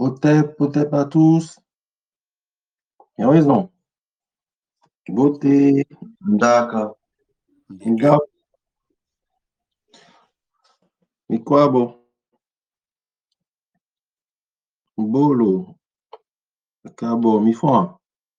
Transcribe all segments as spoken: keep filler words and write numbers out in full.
Otep, Otep à tous. Bien raison. Beauté. D'accord. Nga. Mais quoi, bon? Bolo. Cabo, mi foi.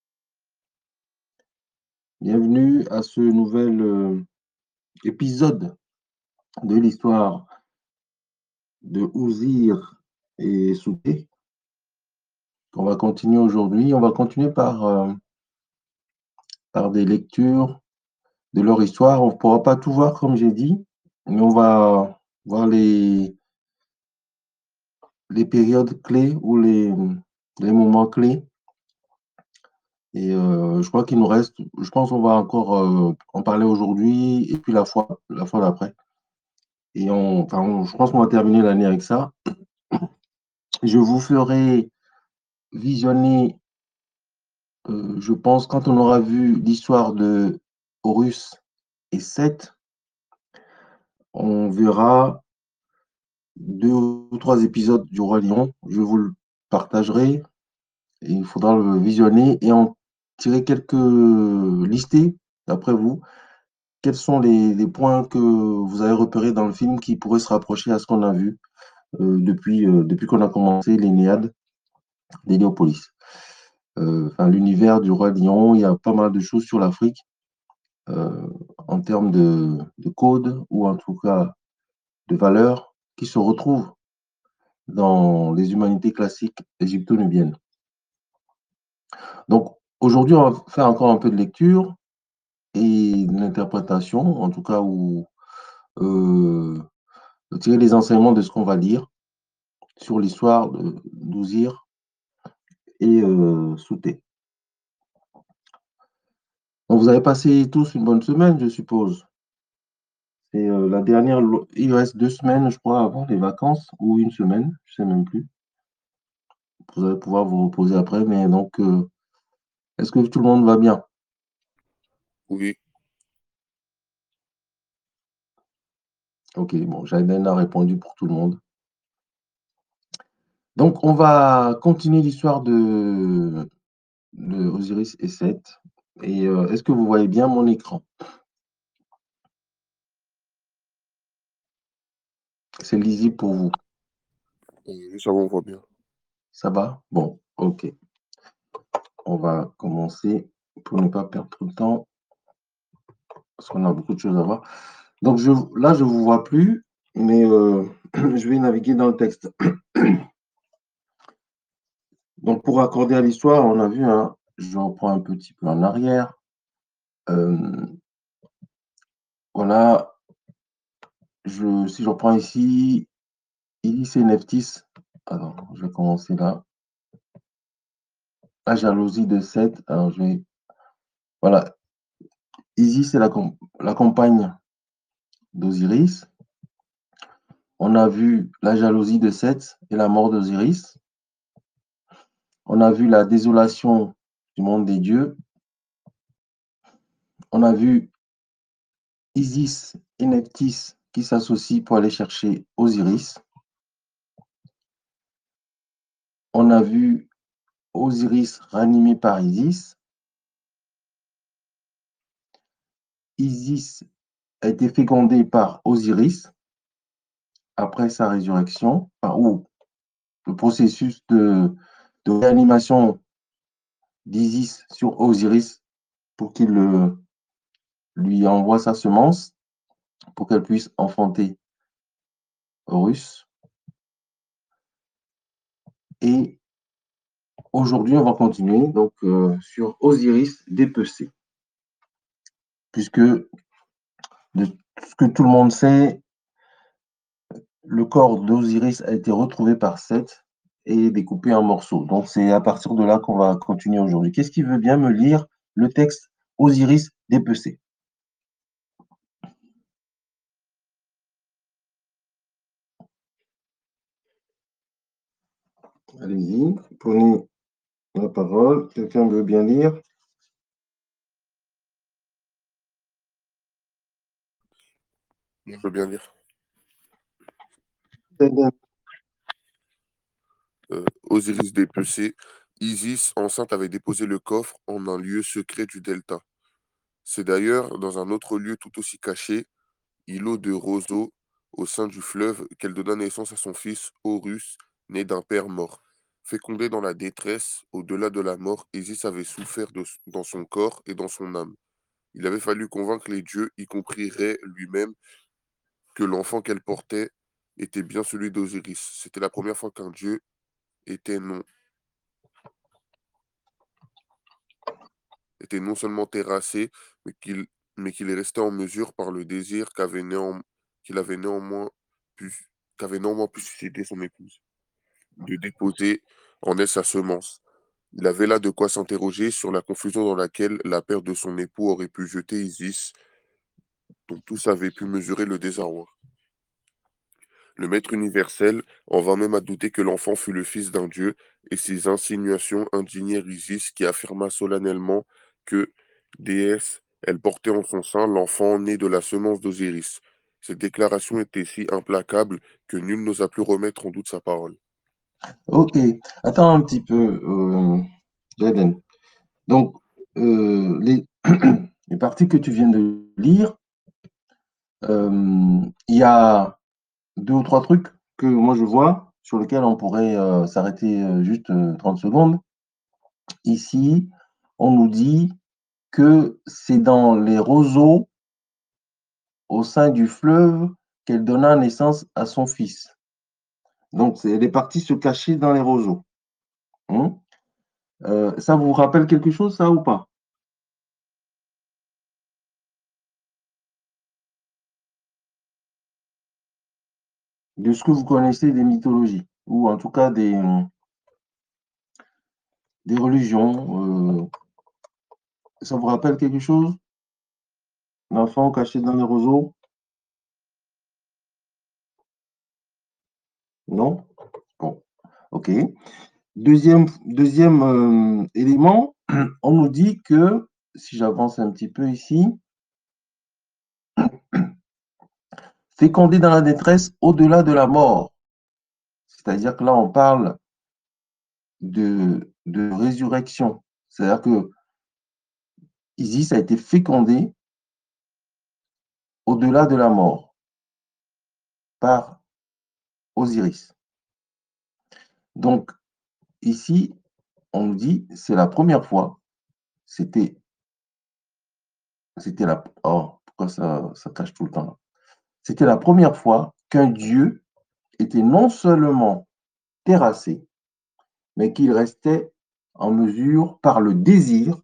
Bienvenue à ce nouvel euh, épisode de l'histoire de Ouzir et Souté. On va continuer aujourd'hui. On va continuer par, euh, par des lectures de leur histoire. On ne pourra pas tout voir, comme j'ai dit, mais on va voir les, les périodes clés ou les, les moments clés. Et euh, je crois qu'il nous reste, je pense qu'on va encore euh, en parler aujourd'hui et puis la fois, la fois d'après. Et on, enfin, on- je pense qu'on va terminer l'année avec ça. Je vous ferai visionner, euh, je pense, quand on aura vu l'histoire de Horus et Seth, on verra deux ou trois épisodes du Roi Lion. Je vous le partagerai et il faudra le visionner et en tirer quelques listés, d'après vous. Quels sont les, les points que vous avez repérés dans le film qui pourraient se rapprocher à ce qu'on a vu euh, depuis, euh, depuis qu'on a commencé l'Énéade d'Héliopolis? Euh, enfin, l'univers du Roi Lion, il y a pas mal de choses sur l'Afrique euh, en termes de, de code ou en tout cas de valeurs qui se retrouvent dans les humanités classiques égypto-nubiennes. Donc, aujourd'hui, on va faire encore un peu de lecture et de l'interprétation, en tout cas, ou euh, tirer les enseignements de ce qu'on va lire sur l'histoire de d'Ouzir et euh, Souté. Donc, vous avez passé tous une bonne semaine, je suppose. C'est euh, la dernière, il reste deux semaines, je crois, avant les vacances, ou une semaine, je ne sais même plus. Vous allez pouvoir vous reposer après, mais donc, euh, est-ce que tout le monde va bien? Oui, Ok, bon, Jaden a répondu pour tout le monde. Donc, on va continuer l'histoire de, de Osiris et Seth. Et euh, est-ce que vous voyez bien mon écran? C'est lisible pour vous? oui, ça on voit bien. Ça va? Bon, ok. On va commencer pour ne pas perdre trop de temps, parce qu'on a beaucoup de choses à voir. Donc je, là, je ne vous vois plus, mais euh, je vais naviguer dans le texte. Donc pour accorder à l'histoire, on a vu, hein, je reprends un petit peu en arrière. Euh, voilà, je, si je reprends ici, Isis et Nephthys. Alors, je vais commencer là. La jalousie de Seth. Alors, je vais. Voilà, Isis, c'est la, com- la compagne d'Osiris. On a vu la jalousie de Seth et la mort d'Osiris. On a vu la désolation du monde des dieux. On a vu Isis et Nephthys qui s'associent pour aller chercher Osiris. On a vu Osiris ranimé par Isis. Isis a été fécondée par Osiris après sa résurrection, par où le processus de, de réanimation d'Isis sur Osiris pour qu'il le- lui envoie sa semence pour qu'elle puisse enfanter Horus. Et aujourd'hui, on va continuer donc euh, sur Osiris dépecé, puisque de ce que tout le monde sait, le corps d'Osiris a été retrouvé par Seth et découpé en morceaux. Donc c'est à partir de là qu'on va continuer aujourd'hui. Qu'est-ce qui veut bien me lire le texte Osiris dépecé? Allez-y, prenez la parole. Quelqu'un veut bien lire? Je veux bien lire. Très bien. Euh, Osiris dépecé, Isis, enceinte, avait déposé le coffre en un lieu secret du delta. C'est d'ailleurs dans un autre lieu tout aussi caché, îlot de Roseau, au sein du fleuve, qu'elle donna naissance à son fils Horus, né d'un père mort. Fécondé dans la détresse, au-delà de la mort, Isis avait souffert de- dans son corps et dans son âme. Il avait fallu convaincre les dieux, y compris Ré lui-même, que l'enfant qu'elle portait était bien celui d'Osiris. C'était la première fois qu'un dieu était non, était non seulement terrassé, mais qu'il mais qu'il est resté en mesure par le désir qu'avait néan- qu'il avait néanmoins pu, qu'avait néanmoins pu susciter son épouse, de déposer en elle sa semence. Il avait là de quoi s'interroger sur la confusion dans laquelle la perte de son époux aurait pu jeter Isis, dont tous avaient pu mesurer le désarroi. Le maître universel en vint même à douter que l'enfant fût le fils d'un dieu, et ces insinuations indignèrent Isis, qui affirma solennellement que, déesse, elle portait en son sein l'enfant né de la semence d'Osiris. Cette déclaration était si implacable que nul n'osa plus remettre en doute sa parole. Ok, attends un petit peu, euh, Jaden. Donc, euh, les, les parties que tu viens de lire, euh, il y a deux ou trois trucs que moi je vois sur lesquels on pourrait euh, s'arrêter euh, juste euh, trente secondes. Ici, on nous dit que c'est dans les roseaux au sein du fleuve qu'elle donna naissance à son fils. Donc, c'est- elle est partie se cacher dans les roseaux. Hein. Euh, ça vous rappelle quelque chose, ça ou pas? De ce que vous connaissez des mythologies, ou en tout cas des, des religions. Euh, ça vous rappelle quelque chose? L'enfant caché dans les roseaux? Non? Bon, ok. Deuxième, deuxième euh, élément, on nous dit que, si j'avance un petit peu ici, fécondé dans la détresse au-delà de la mort. C'est-à-dire que là, on parle de, de résurrection. C'est-à-dire que Isis a été fécondée au-delà de la mort par Osiris. Donc, ici, on nous dit, c'est la première fois, c'était, c'était la, oh, pourquoi ça, ça cache tout le temps là? C'était la première fois qu'un dieu était non seulement terrassé, mais qu'il restait en mesure, par le désir,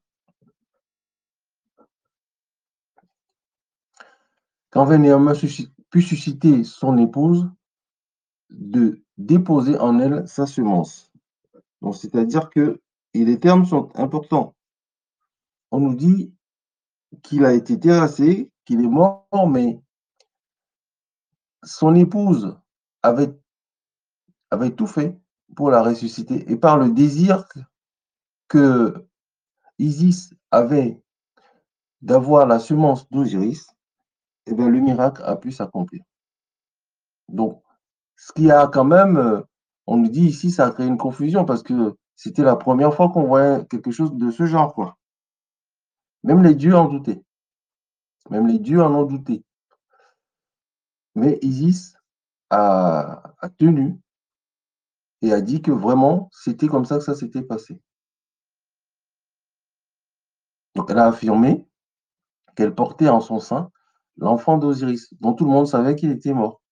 qu'envers néanmoins pu susciter son épouse, de déposer en elle sa semence. Donc, c'est-à-dire que, et les termes sont importants. On nous dit qu'il a été terrassé, qu'il est mort, mais son épouse avait, avait tout fait pour la ressusciter. Et par le désir que Isis avait d'avoir la semence d'Osiris, eh bien, le miracle a pu s'accomplir. Donc, ce qui a quand même, euh, on nous dit ici, ça a créé une confusion parce que c'était la première fois qu'on voyait quelque chose de ce genre, quoi. Même les dieux en doutaient. Même les dieux en ont douté. Mais Isis a, a tenu et a dit que vraiment, c'était comme ça que ça s'était passé. Donc, elle a affirmé qu'elle portait en son sein l'enfant d'Osiris, dont tout le monde savait qu'il était mort.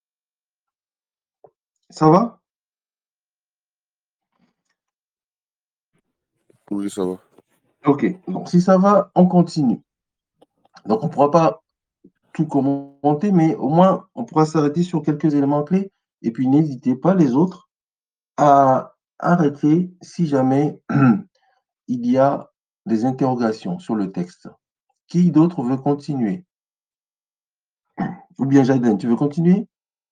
Ça va? Oui, ça va. Ok, donc si ça va, on continue. Donc, on ne pourra pas tout commenter, mais au moins, on pourra s'arrêter sur quelques éléments clés. Et puis, n'hésitez pas, les autres, à arrêter si jamais il y a des interrogations sur le texte. Qui d'autre veut continuer? Ou bien, Jaden, tu veux continuer?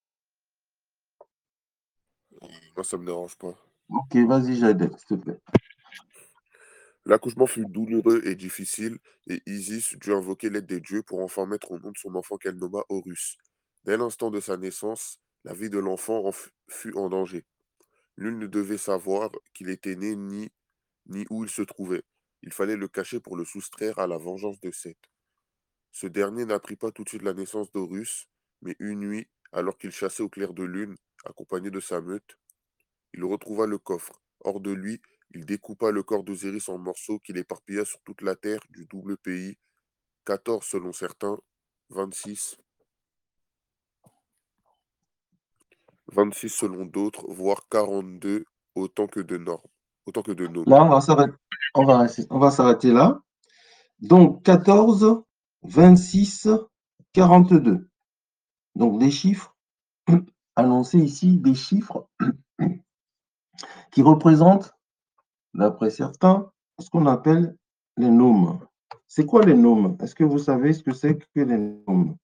Moi, ça me dérange pas. Ok, vas-y, Jaden, s'il te plaît. L'accouchement fut douloureux et difficile, et Isis dut invoquer l'aide des dieux pour enfin mettre au monde son enfant qu'elle nomma Horus. Dès l'instant de sa naissance, la vie de l'enfant en fu- fut en danger. Nul ne devait savoir qu'il était né ni, ni où il se trouvait. Il fallait le cacher pour le soustraire à la vengeance de Seth. Ce dernier n'apprit pas tout de suite la naissance d'Horus, mais une nuit, alors qu'il chassait au clair de lune, accompagné de sa meute, il retrouva le coffre. Hors de lui, il découpa le corps d'Osiris en morceaux qu'il éparpilla sur toute la terre du double pays, quatorze selon certains, vingt-six, vingt-six selon d'autres, voire quarante-deux, autant que de normes, autant que de noms. Là, on va s'arrêter, on va, on va s'arrêter là. Donc, quatorze, vingt-six, quarante-deux. Donc, des chiffres annoncés ici, des chiffres qui représentent, d'après certains, ce qu'on appelle les noms. C'est quoi les noms? Est-ce que vous savez ce que c'est que les noms?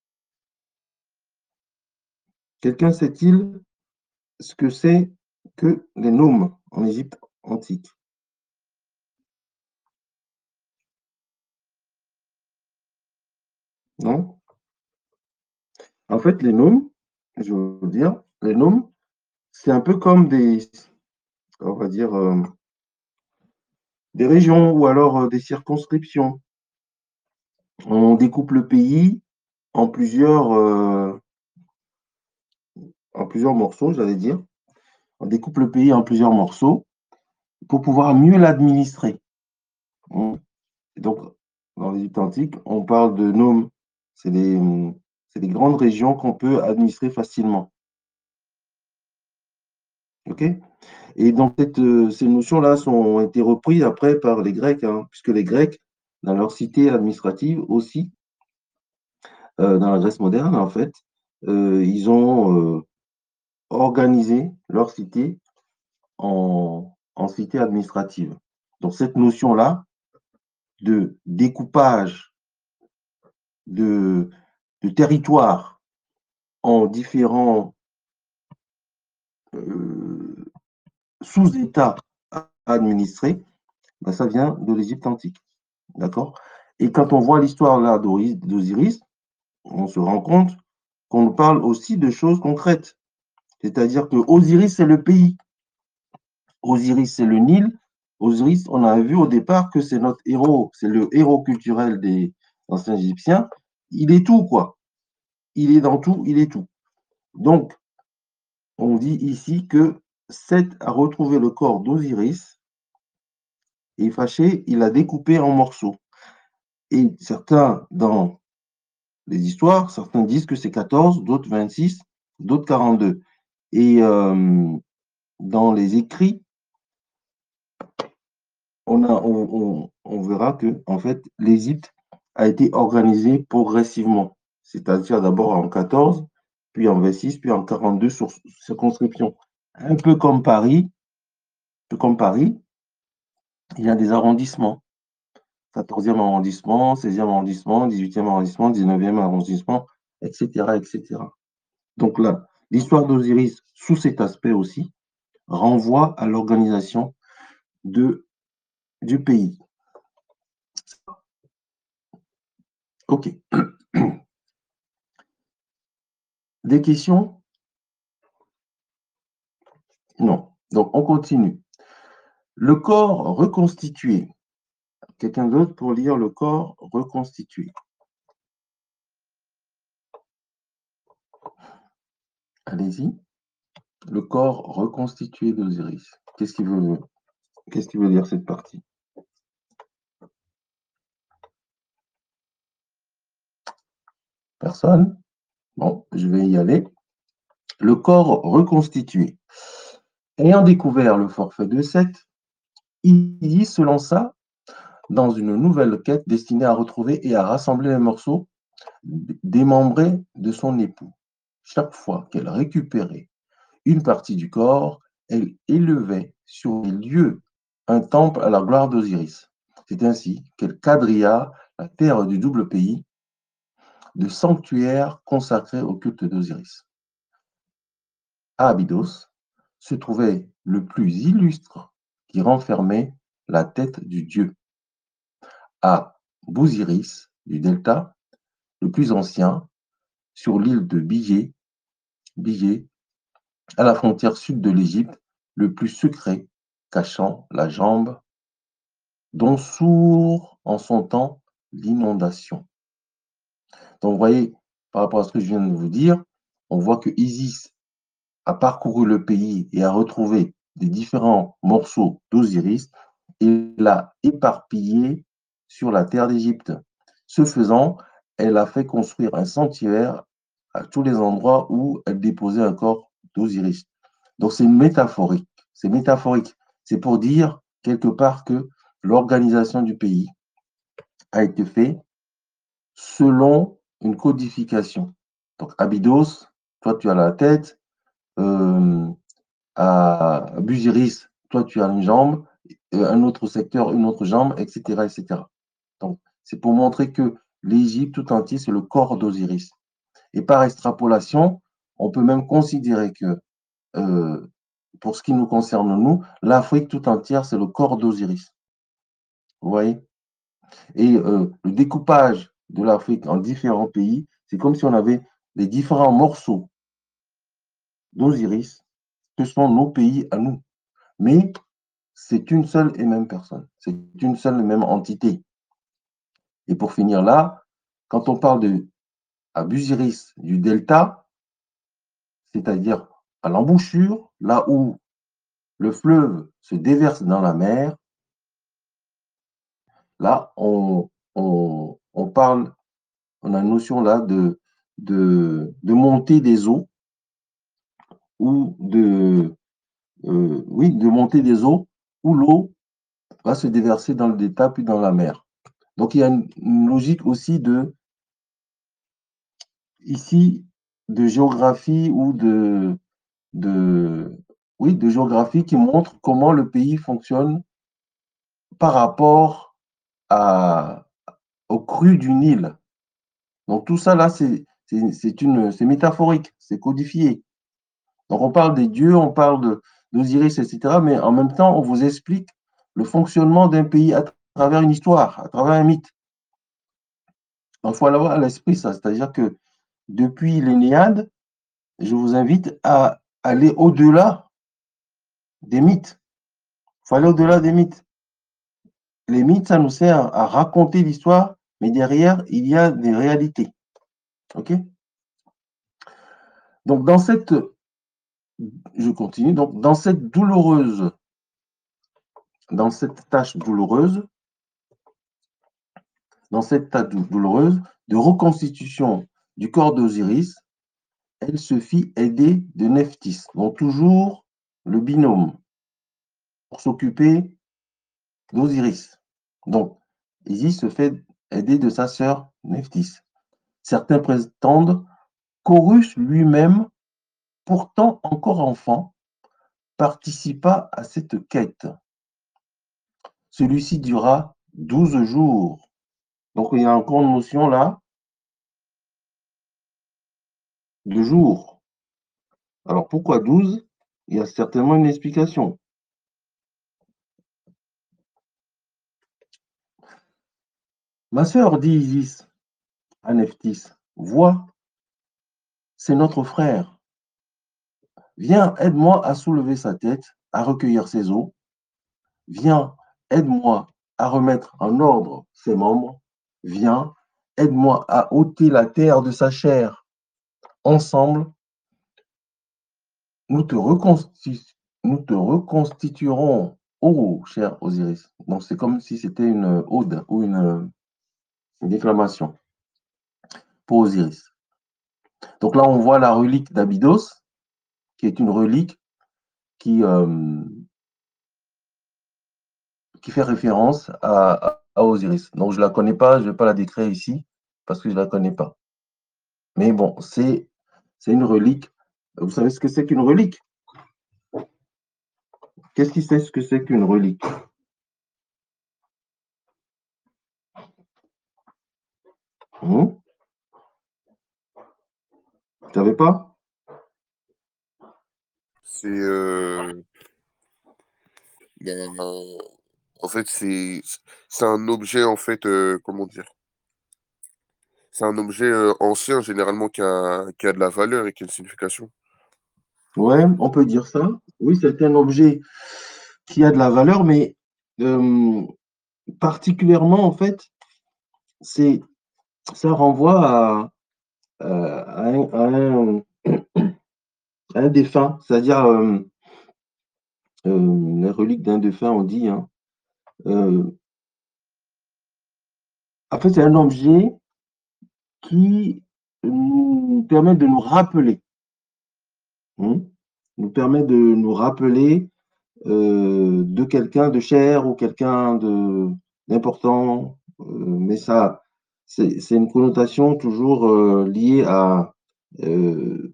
Quelqu'un sait-il ce que c'est que les noms en Égypte antique? Non? En fait, les noms, je veux vous dire, les noms, c'est un peu comme des, on va dire, euh, des régions ou alors euh, des circonscriptions. On découpe le pays en plusieurs, euh, en plusieurs morceaux, j'allais dire. On découpe le pays en plusieurs morceaux pour pouvoir mieux l'administrer. Hein. Donc, dans l'Égypte antique, on parle de noms. C'est des, c'est des grandes régions qu'on peut administrer facilement. OK? Et donc, cette, euh, ces notions-là ont été reprises après par les Grecs, hein, puisque les Grecs, dans leur cité administrative aussi, euh, dans la Grèce moderne, en fait, euh, ils ont euh, organisé leur cité en, en cité administrative. Donc, cette notion-là de découpage de, de territoire en différents euh, sous-États administrés, ben, ça vient de l'Égypte antique. D'accord? Et quand on voit l'histoire là d'Osiris, on se rend compte qu'on parle aussi de choses concrètes. C'est-à-dire que Osiris, c'est le pays. Osiris, c'est le Nil. Osiris, on a vu au départ que c'est notre héros, c'est le héros culturel des anciens Égyptiens. Il est tout, quoi. Il est dans tout, il est tout. Donc, on dit ici que Seth a retrouvé le corps d'Osiris et fâché, il l'a découpé en morceaux. Et certains, dans les histoires, certains disent que c'est quatorze, d'autres vingt-six, d'autres quarante-deux. Et euh, dans les écrits, on, a, on, on, on verra que en fait, l'Égypte a été organisée progressivement, c'est-à-dire d'abord en quatorze, puis en vingt-six, puis en quarante-deux sur circonscription. Un peu comme Paris, un peu comme Paris, il y a des arrondissements. quatorzième arrondissement, seizième arrondissement, dix-huitième arrondissement, dix-neuvième arrondissement, et cetera, et cetera. Donc là, l'histoire d'Osiris, sous cet aspect aussi, renvoie à l'organisation de, du pays. OK. Des questions? Non. Donc, on continue. Le corps reconstitué. Quelqu'un d'autre pour lire le corps reconstitué? Allez-y. Le corps reconstitué d'Osiris. Qu'est-ce qui veut, qu'est-ce qui veut dire cette partie? Personne? Bon, je vais y aller. Le corps reconstitué. Ayant découvert le forfait de Seth, il dit, selon ça, dans une nouvelle quête destinée à retrouver et à rassembler les morceaux démembrés de son époux. Chaque fois qu'elle récupérait une partie du corps, elle élevait sur les lieux un temple à la gloire d'Osiris. C'est ainsi qu'elle quadrilla la terre du double pays de sanctuaires consacrés au culte d'Osiris. À Abydos se trouvait le plus illustre qui renfermait la tête du dieu. À Bousiris du delta, le plus ancien, sur l'île de Biyé, Biyé, à la frontière sud de l'Égypte, le plus secret, cachant la jambe dont sourd en son temps l'inondation. Donc, vous voyez, par rapport à ce que je viens de vous dire, on voit que Isis a parcouru le pays et a retrouvé des différents morceaux d'Osiris et l'a éparpillé sur la terre d'Égypte. Ce faisant, elle a fait construire un sanctuaire à tous les endroits où elle déposait un corps d'Osiris. Donc c'est métaphorique. C'est métaphorique. C'est pour dire quelque part que l'organisation du pays a été faite selon une codification. Donc Abydos, toi tu as la tête, euh, à Busiris, toi tu as une jambe, euh, un autre secteur, une autre jambe, et cetera, et cetera. Donc c'est pour montrer que l'Égypte tout entier, c'est le corps d'Osiris. Et par extrapolation, on peut même considérer que, euh, pour ce qui nous concerne, nous, l'Afrique tout entière, c'est le corps d'Osiris. Vous voyez? Et euh, le découpage de l'Afrique en différents pays, c'est comme si on avait les différents morceaux d'Osiris que sont nos pays à nous. Mais c'est une seule et même personne. C'est une seule et même entité. Et pour finir là, quand on parle de Abusiris du delta, c'est-à-dire à l'embouchure, là où le fleuve se déverse dans la mer, là, on, on, on parle, on a une notion là de, de, de montée des eaux ou de, euh, oui, de montée des eaux où l'eau va se déverser dans le delta puis dans la mer. Donc il y a une, une logique aussi de, ici, de géographie ou de, de, oui, de géographie qui montre comment le pays fonctionne par rapport à, au cru du Nil. Donc tout ça là, c'est c'est une c'est métaphorique, c'est codifié. Donc on parle des dieux, on parle d'Osiris, et cetera. Mais en même temps, on vous explique le fonctionnement d'un pays à travers une histoire, à travers un mythe. Donc il faut l'avoir à l'esprit ça, c'est-à-dire que depuis l'Énéade, je vous invite à aller au-delà des mythes. Il faut aller au-delà des mythes. Les mythes, ça nous sert à raconter l'histoire, mais derrière, il y a des réalités. OK? Donc, dans cette, je continue, donc, dans cette douloureuse, dans cette tâche douloureuse, dans cette tâche douloureuse de reconstitution du corps d'Osiris, elle se fit aider de Nephthys, donc toujours le binôme, pour s'occuper d'Osiris. Donc, Isis se fait aider de sa sœur Nephthys. Certains prétendent qu'Horus lui-même, pourtant encore enfant, participa à cette quête. Celui-ci dura douze jours. Donc il y a encore une notion là de jours. Alors pourquoi douze? Il y a certainement une explication. Ma sœur, dit Isis à Nephthys, vois, c'est notre frère. Viens, aide-moi à soulever sa tête, à recueillir ses os. Viens, aide-moi à remettre en ordre ses membres. Viens, aide-moi à ôter la terre de sa chair. Ensemble, nous te, reconstitu nous te reconstituerons, ô cher Osiris. Donc c'est comme si c'était une ode ou une, une déclamation pour Osiris. Donc là, on voit la relique d'Abydos, qui est une relique qui, euh, qui fait référence à, à, à Osiris. Donc je ne la connais pas, je ne vais pas la décrire ici, parce que je ne la connais pas. Mais bon, c'est une relique. Vous savez ce que c'est qu'une relique? Qu'est-ce qui sait ce que c'est qu'une relique? Hum? Vous ne savez pas? C'est euh, ben, en fait c'est c'est un objet en fait euh, comment dire? C'est un objet euh, ancien généralement qui a qui a de la valeur et qui a une signification. Ouais, on peut dire ça. oui, c'est un objet qui a de la valeur, mais euh, particulièrement, en fait, c'est, ça renvoie à, à, à un, à un- à un défunt, c'est-à-dire euh, euh, les reliques d'un défunt, on dit. Hein. Euh, en fait, c'est un objet qui nous permet de nous rappeler, hein, nous permet de nous rappeler euh, de quelqu'un de cher ou quelqu'un de d'important, euh, mais ça, c'est c'est une connotation toujours euh, liée à euh,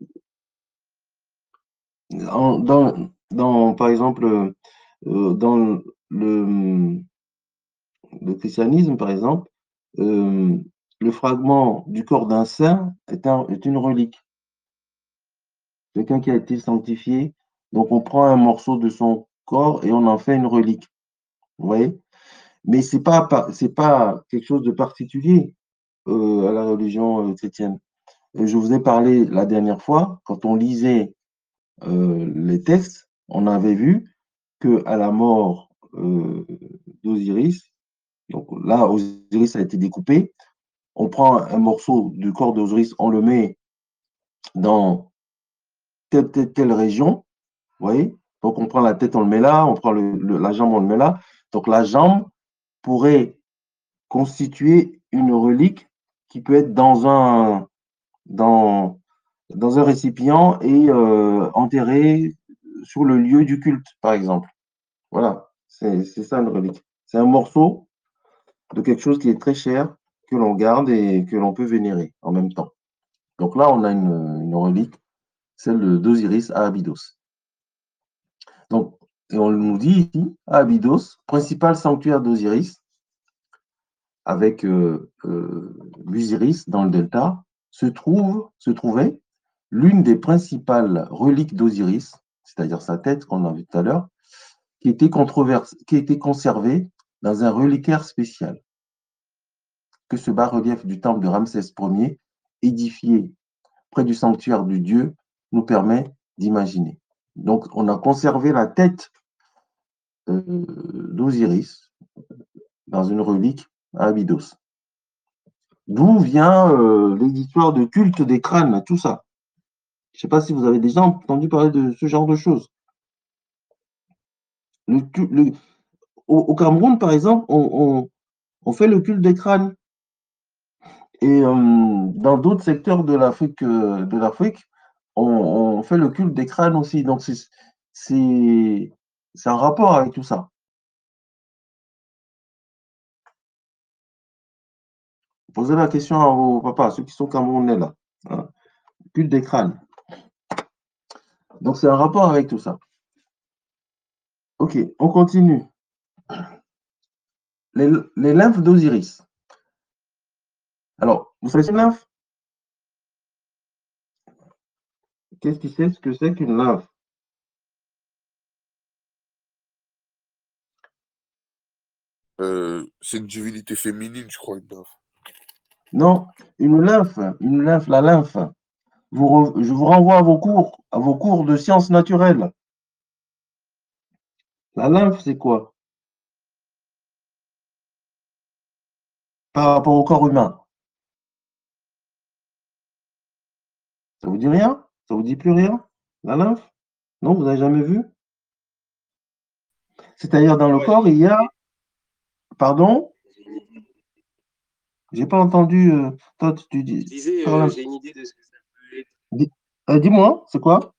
en- dans, dans, par exemple, euh, dans le, le christianisme, par exemple, euh, le fragment du corps d'un saint est, un- est une relique, quelqu'un qui a été sanctifié. Donc, on prend un morceau de son corps et on en fait une relique. Vous voyez? Mais c'est pas, pas- c'est pas quelque chose de particulier euh, à la religion euh, chrétienne. Et je vous ai parlé la dernière fois, quand on lisait euh, les textes, on avait vu que à la mort euh, d'Osiris, donc là, Osiris a été découpé, on prend un morceau du corps d'Osiris, on le met dans telle, telle, telle région, vous voyez? Donc on prend la tête, on le met là, on prend le, le- la jambe, on le met là. Donc la jambe pourrait constituer une relique qui peut être dans un, dans, dans un récipient et euh, enterrée sur le lieu du culte, par exemple. Voilà, c'est c'est ça une relique. C'est un morceau de quelque chose qui est très cher, que l'on garde et que l'on peut vénérer en même temps. Donc là, on a une, une relique, celle d'Osiris à Abydos. Donc, et on nous dit ici, à Abydos, principal sanctuaire d'Osiris, avec euh, euh, Busiris dans le delta, se trouve, se trouvait l'une des principales reliques d'Osiris, c'est-à-dire sa tête qu'on a vu tout à l'heure, qui était controversée, qui était conservée dans un reliquaire spécial que ce bas-relief du temple de Ramsès Ier, édifié près du sanctuaire du dieu, nous permet d'imaginer. Donc, on a conservé la tête euh, d'Osiris dans une relique à Abydos. D'où vient euh, l'histoire de culte des crânes, tout ça. Je ne sais pas si vous avez déjà entendu parler de ce genre de choses. Le, le, au, au, Cameroun, par exemple, on, on, on, fait le culte des crânes. Et euh, dans d'autres secteurs de l'Afrique, euh, de l'Afrique, on, on, fait le culte des crânes aussi. Donc, c'est un rapport avec tout ça. Posez la question à vos papas, ceux qui sont camerounais là. Hein. Culte des crânes. Donc, c'est un rapport avec tout ça. Ok, on continue. Les, les lymphes d'Osiris. Alors, vous savez ce que c'est une lymphe? Qu'est-ce qui sait ce que c'est qu'une lymphe? Euh, c'est une divinité féminine, je crois, une nymphe. Non, une lymphe, une lymphe, la lymphe. Vous, je vous renvoie à vos cours, à vos cours de sciences naturelles. La lymphe, c'est quoi? Par rapport au corps humain. Ça vous dit rien? Ça vous dit plus rien? La lymphe? Non, vous n'avez jamais vu? C'est-à-dire dans le Ouais, j'ai corps, il une y a... idée. Pardon? J'ai pas entendu. Euh, toi, tu Je dis... disais, par euh, là. j'ai une idée de ce que ça peut être. Dis, euh, dis-moi, c'est quoi?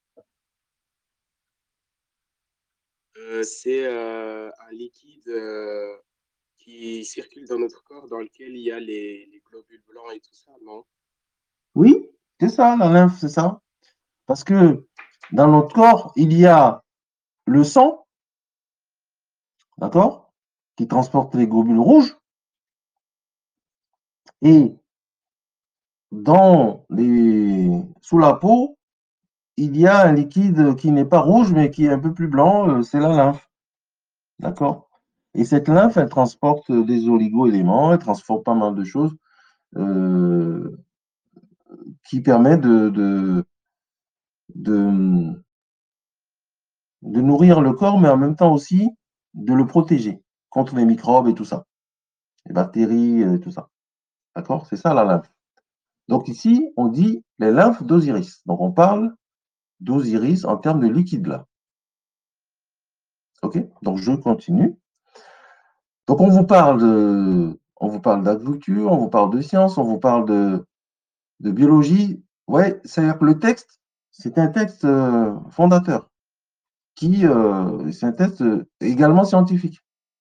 Euh, c'est euh, un liquide euh, qui circule dans notre corps, dans lequel il y a les, les globules blancs et tout ça, non? Oui, c'est ça, la lymphe, c'est ça. Parce que dans notre corps, il y a le sang, d'accord, qui transporte les globules rouges, et dans les... sous la peau, il y a un liquide qui n'est pas rouge, mais qui est un peu plus blanc, euh, c'est la lymphe, d'accord? Et cette lymphe, elle transporte des oligo-éléments, elle transporte pas mal de choses euh, qui permettent de, de, de, de nourrir le corps, mais en même temps aussi de le protéger contre les microbes et tout ça, les bactéries et tout ça. D'accord? C'est ça la lymphe. Donc ici, on dit les lymphes d'Osiris. Donc on parle d'Osiris en termes de liquide là. OK? Donc je continue. Donc on vous parle de, on vous parle d'agriculture, on vous parle de science, on vous parle de, de biologie. Ouais, c'est-à-dire que le texte, c'est un texte euh, fondateur, qui, euh, c'est un texte euh, également scientifique.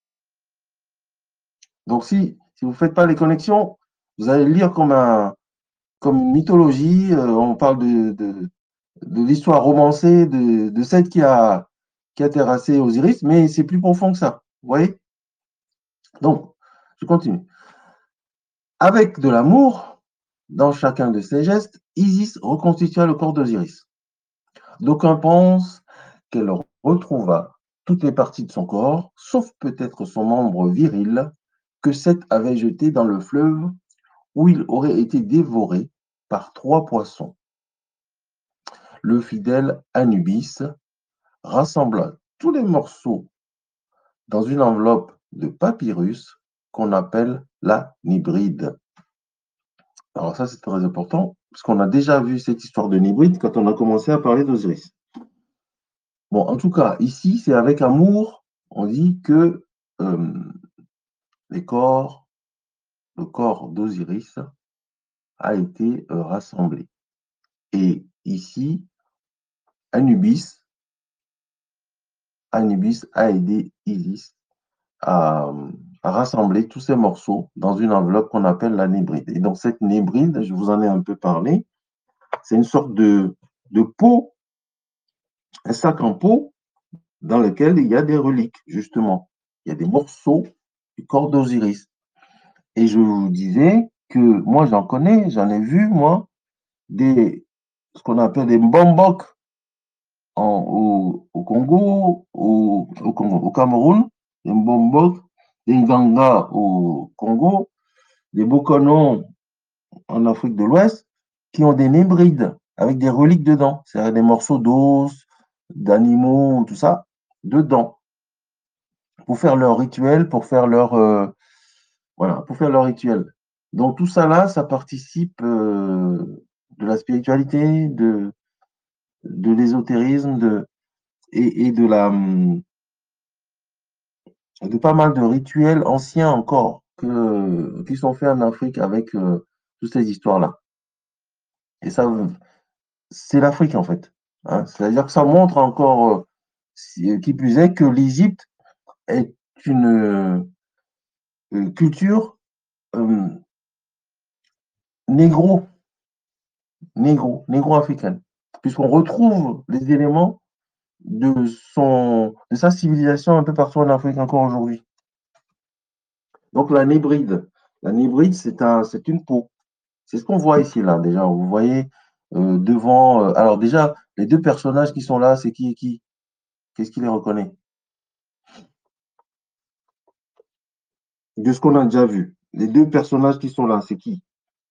Donc si, si vous ne faites pas les connexions, vous allez le lire comme, un, comme une mythologie. Euh, on parle de, de, de l'histoire romancée de, de celle qui a, qui a terrassé Osiris, mais c'est plus profond que ça. Vous voyez? Donc, je continue. Avec de l'amour, dans chacun de ses gestes, Isis reconstitua le corps d'Osiris. D'aucuns pensent qu'elle retrouva toutes les parties de son corps, sauf peut-être son membre viril, que Seth avait jeté dans le fleuve où il aurait été dévoré par trois poissons. Le fidèle Anubis rassembla tous les morceaux dans une enveloppe de papyrus qu'on appelle la Nibride. Alors ça, c'est très important, parce qu'on a déjà vu cette histoire de Nibride quand on a commencé à parler d'Osiris. Bon, en tout cas, ici, c'est avec amour, on dit que euh, les corps, le corps d'Osiris a été euh, rassemblé. Et ici, Anubis, Anubis a aidé Isis à, à rassembler tous ces morceaux dans une enveloppe qu'on appelle la Nébride. Et donc, cette Nébride, je vous en ai un peu parlé, c'est une sorte de, de pot, un sac en pot dans lequel il y a des reliques, justement. Il y a des morceaux du corps d'Osiris. Et je vous disais que moi, j'en connais, j'en ai vu, moi, des, ce qu'on appelle des mbombok en, au, au Congo, au, au Congo, au Cameroun, des mbombok, des nganga au Congo, des bokonos en Afrique de l'Ouest, qui ont des nébrides avec des reliques dedans, c'est-à-dire des morceaux d'os, d'animaux, tout ça, dedans, pour faire leur rituel, pour faire leur, euh, voilà, pour faire leur rituel. Donc tout ça là, ça participe euh, de la spiritualité, de, de l'ésotérisme, de, et, et de la de pas mal de rituels anciens encore que, qui sont faits en Afrique avec euh, toutes ces histoires-là. Et ça, c'est l'Afrique en fait. Hein. C'est-à-dire que ça montre encore, euh, si- qui plus est, que l'Égypte est une euh, culture euh, négro, négro, négro-africaine, puisqu'on retrouve les éléments de son, de sa civilisation un peu partout en Afrique encore aujourd'hui. Donc la nébride, la nébride, c'est un, c'est une peau. C'est ce qu'on voit ici là déjà. Vous voyez euh, devant. Euh, alors déjà, les deux personnages qui sont là, c'est qui et qui? Qu'est-ce qui les reconnaît? De ce qu'on a déjà vu. Les deux personnages qui sont là, c'est qui?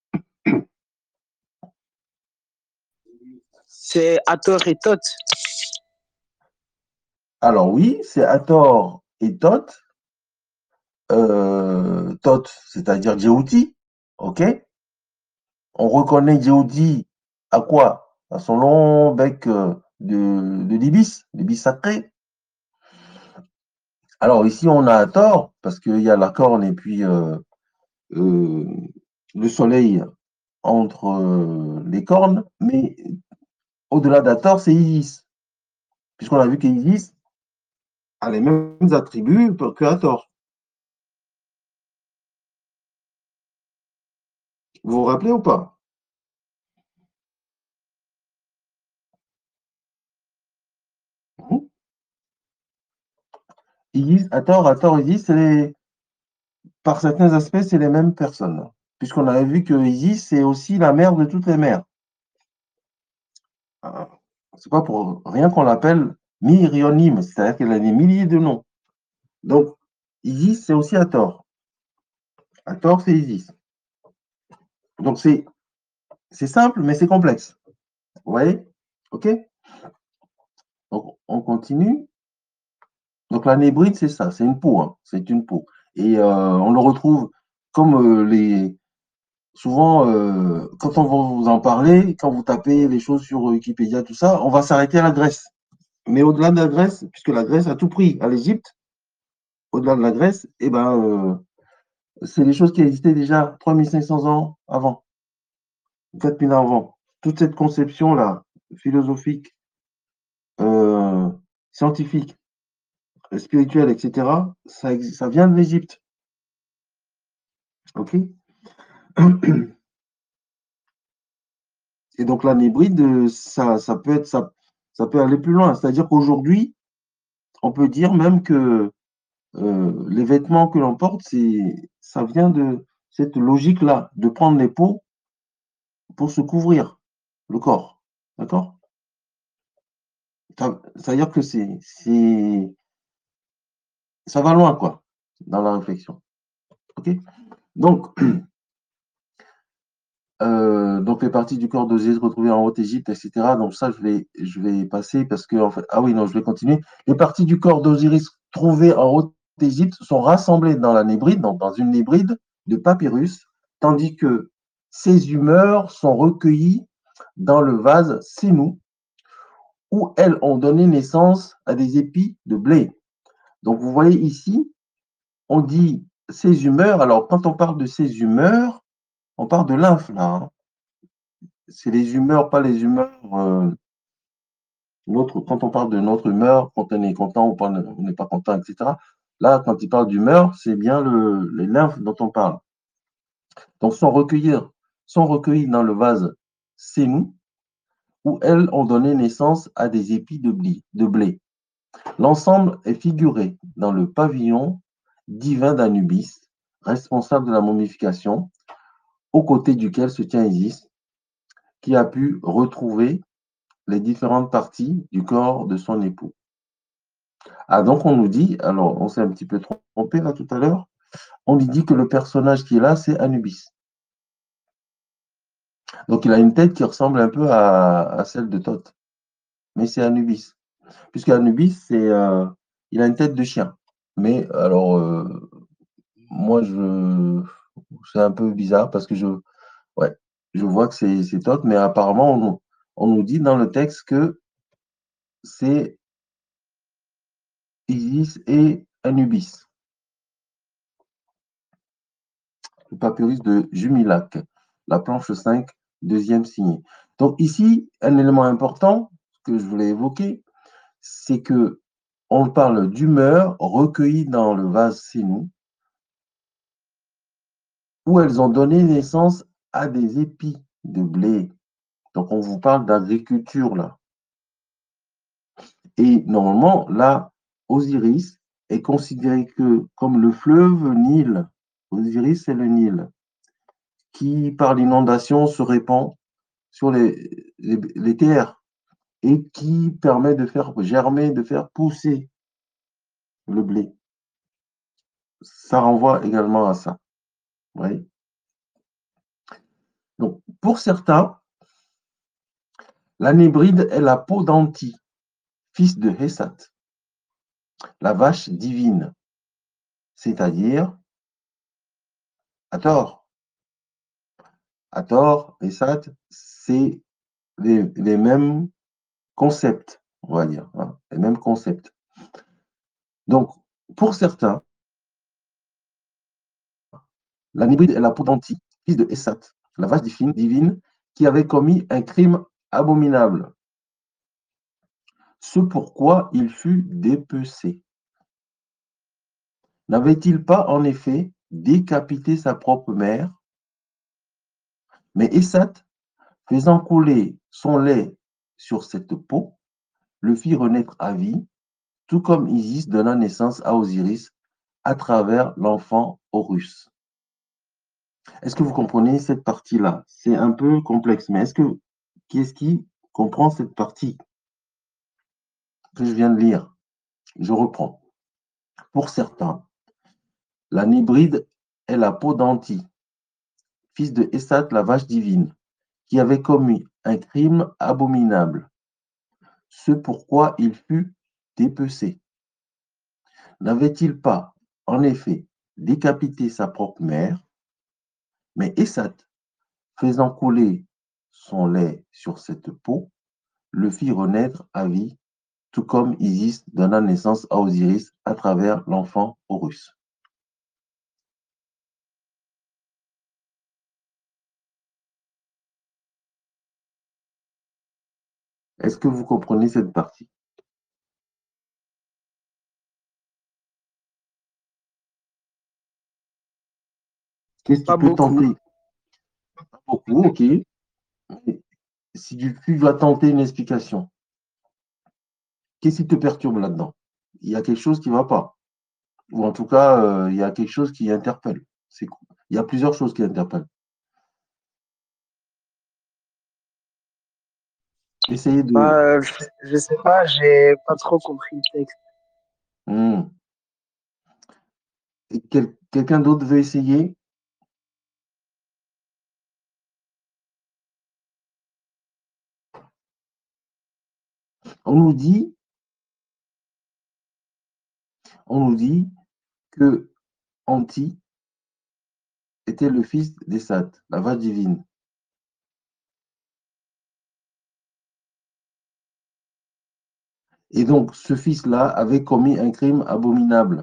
C'est Hathor et Thoth. Alors oui, c'est Hathor et Thoth. Euh, Thoth, c'est-à-dire Djéouti, ok? On reconnaît Djéouti à quoi? À son long bec euh, de, de l'ibis, l'ibis sacré. Alors ici, on a Hathor, parce qu'il y a la corne et puis euh, euh, le soleil entre euh, les cornes, mais au-delà d'Hathor, c'est Isis, puisqu'on a vu qu'Isis a les mêmes attributs que Hathor. Vous vous rappelez ou pas? Isis, Hathor, Hathor, Isis, les... par certains aspects, c'est les mêmes personnes, puisqu'on avait vu que Isis, c'est aussi la mère de toutes les mères. C'est pas pour rien qu'on l'appelle myrionyme, c'est-à-dire qu'elle a des milliers de noms. Donc, Isis, c'est aussi Hathor. Hathor, c'est Isis. Donc, c'est simple, mais c'est complexe. Vous voyez? OK? Donc, on continue. Donc la nébride, c'est ça, c'est une peau, hein, c'est une peau. Et euh, on le retrouve comme euh, les... Souvent, euh, quand on va vous en parler, quand vous tapez les choses sur Wikipédia, tout ça, on va s'arrêter à la Grèce. Mais au-delà de la Grèce, puisque la Grèce a tout pris à l'Égypte, au-delà de la Grèce, eh ben, euh, c'est des choses qui existaient déjà trois mille cinq cents ans avant, quatre mille ans avant. Toute cette conception-là, philosophique, euh, scientifique, spirituelle, et cetera, ça, exi- ça vient de l'Égypte. OK? Et donc l'âne hybride, euh, ça, ça peut être, ça, ça peut aller plus loin. C'est-à-dire qu'aujourd'hui, on peut dire même que euh, les vêtements que l'on porte, c'est, ça vient de cette logique-là, de prendre les peaux pour se couvrir le corps. D'accord? Ça, ça veut dire que c'est, c'est, ça va loin, quoi, dans la réflexion. OK? Donc, euh, donc les parties du corps d'Osiris retrouvées en Haute-Égypte, et cetera. Donc ça, je vais, je vais passer parce que, en fait, ah oui, non, je vais continuer. Les parties du corps d'Osiris trouvées en Haute-Égypte sont rassemblées dans la nébride, donc dans une nébride de papyrus, tandis que ces humeurs sont recueillies dans le vase Sénou, où elles ont donné naissance à des épis de blé. Donc vous voyez ici, on dit ces humeurs. Alors quand on parle de ces humeurs, on parle de lymphe là, hein. C'est les humeurs, pas les humeurs. Euh, notre, quand on parle de notre humeur, quand on est content ou pas, on n'est pas content, et cetera. Là, quand il parle d'humeur, c'est bien le, les lymphes dont on parle. Donc, sont recueillis, sont recueillis dans le vase Sénou, où elles ont donné naissance à des épis de blé. De blé. L'ensemble est figuré dans le pavillon divin d'Anubis, responsable de la momification, aux côtés duquel se tient Isis, qui a pu retrouver les différentes parties du corps de son époux. Ah, donc on nous dit, alors on s'est un petit peu trompé là tout à l'heure, on lui dit que le personnage qui est là, c'est Anubis. Donc il a une tête qui ressemble un peu à, à celle de Thoth, mais c'est Anubis. Puisque Anubis, c'est, euh, il a une tête de chien. Mais alors, euh, moi, je, c'est un peu bizarre parce que je, ouais, je vois que c'est, c'est Thoth, mais apparemment, on, on nous dit dans le texte que c'est Isis et Anubis. Le papyrus de Jumilac, la planche cinq, deuxième signée. Donc ici, un élément important que je voulais évoquer, c'est que on parle d'humeurs recueillies dans le vase Sénou, où elles ont donné naissance à des épis de blé. Donc on vous parle d'agriculture là. Et normalement, là, Osiris est considéré que comme le fleuve Nil. Osiris, c'est le Nil, qui par l'inondation se répand sur les, les, les terres et qui permet de faire germer, de faire pousser le blé. Ça renvoie également à ça. Oui. Donc, pour certains, la nébride est la peau d'Anti, fils de Hessat, la vache divine, c'est-à-dire Hathor. Hathor, Hessat, c'est les, les mêmes concepts, on va dire, hein, les mêmes concepts. Donc, pour certains, la nébride est la peau d'Anti, fils de Hessat, la vache divine, divine, qui avait commis un crime abominable, ce pourquoi il fut dépecé. N'avait-il pas en effet décapité sa propre mère? Mais Essat, faisant couler son lait sur cette peau, le fit renaître à vie, tout comme Isis donna naissance à Osiris à travers l'enfant Horus. Est-ce que vous comprenez cette partie-là? C'est un peu complexe, mais est-ce que qui est-ce qui comprend cette partie que je viens de lire? Je reprends. Pour certains, la nébride est la peau d'Anti, fils de Essat, la vache divine, qui avait commis un crime abominable, ce pourquoi il fut dépecé. N'avait-il pas, en effet, décapité sa propre mère, mais Essath, faisant couler son lait sur cette peau, le fit renaître à vie, tout comme Isis donna naissance à Osiris à travers l'enfant Horus. Est-ce que vous comprenez cette partie? Qu'est-ce qui Pas peut beaucoup. tenter? Pas beaucoup, ok. Si tu, tu dois tenter une explication, qu'est-ce qui te perturbe là-dedans? Il y a quelque chose qui ne va pas. Ou en tout cas, euh, il y a quelque chose qui interpelle. C'est cool. Il y a plusieurs choses qui interpellent. Essayez de... Bah, je, je sais pas, j'ai pas trop compris le texte. Hmm. Et quel- quelqu'un d'autre veut essayer? On nous dit, on nous dit que Anti était le fils d'Essath, la vache divine. Et donc, ce fils-là avait commis un crime abominable.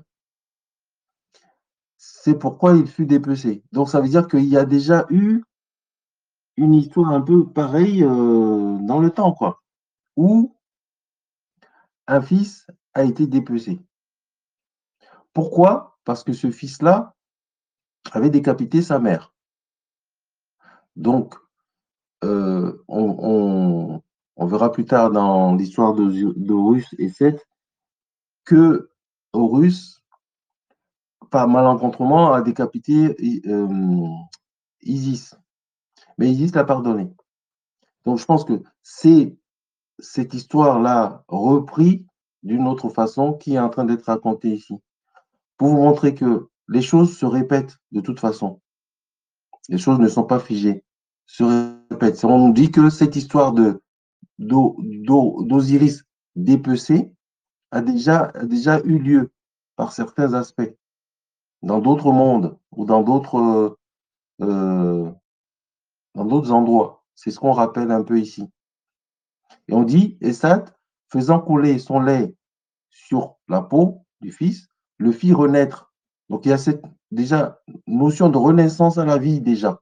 C'est pourquoi il fut dépecé. Donc, ça veut dire qu'il y a déjà eu une histoire un peu pareille euh, dans le temps, quoi, où un fils a été dépecé. Pourquoi? Parce que ce fils-là avait décapité sa mère. Donc, euh, on, on, on verra plus tard dans l'histoire d'Horus et Seth que Horus, par malencontrement, a décapité euh, Isis. Mais Isis l'a pardonné. Donc, je pense que c'est cette histoire-là reprise d'une autre façon qui est en train d'être racontée ici, pour vous montrer que les choses se répètent de toute façon. Les choses ne sont pas figées, se répètent. On nous dit que cette histoire de d'Osiris dépecé a déjà, a déjà eu lieu par certains aspects dans d'autres mondes ou dans d'autres euh, dans d'autres endroits. C'est ce qu'on rappelle un peu ici. Et on dit, Essath, faisant couler son lait sur la peau du fils, le fit renaître. Donc il y a cette déjà notion de renaissance à la vie déjà.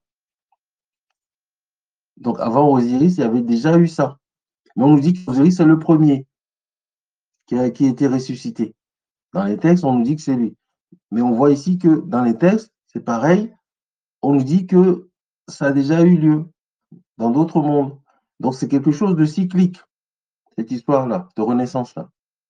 Donc avant Osiris, il y avait déjà eu ça. Mais on nous dit qu'Osiris est le premier qui a, qui a été ressuscité. Dans les textes, on nous dit que c'est lui. Mais on voit ici que dans les textes, c'est pareil. On nous dit que ça a déjà eu lieu dans d'autres mondes. Donc c'est quelque chose de cyclique, cette histoire-là, de renaissance-là.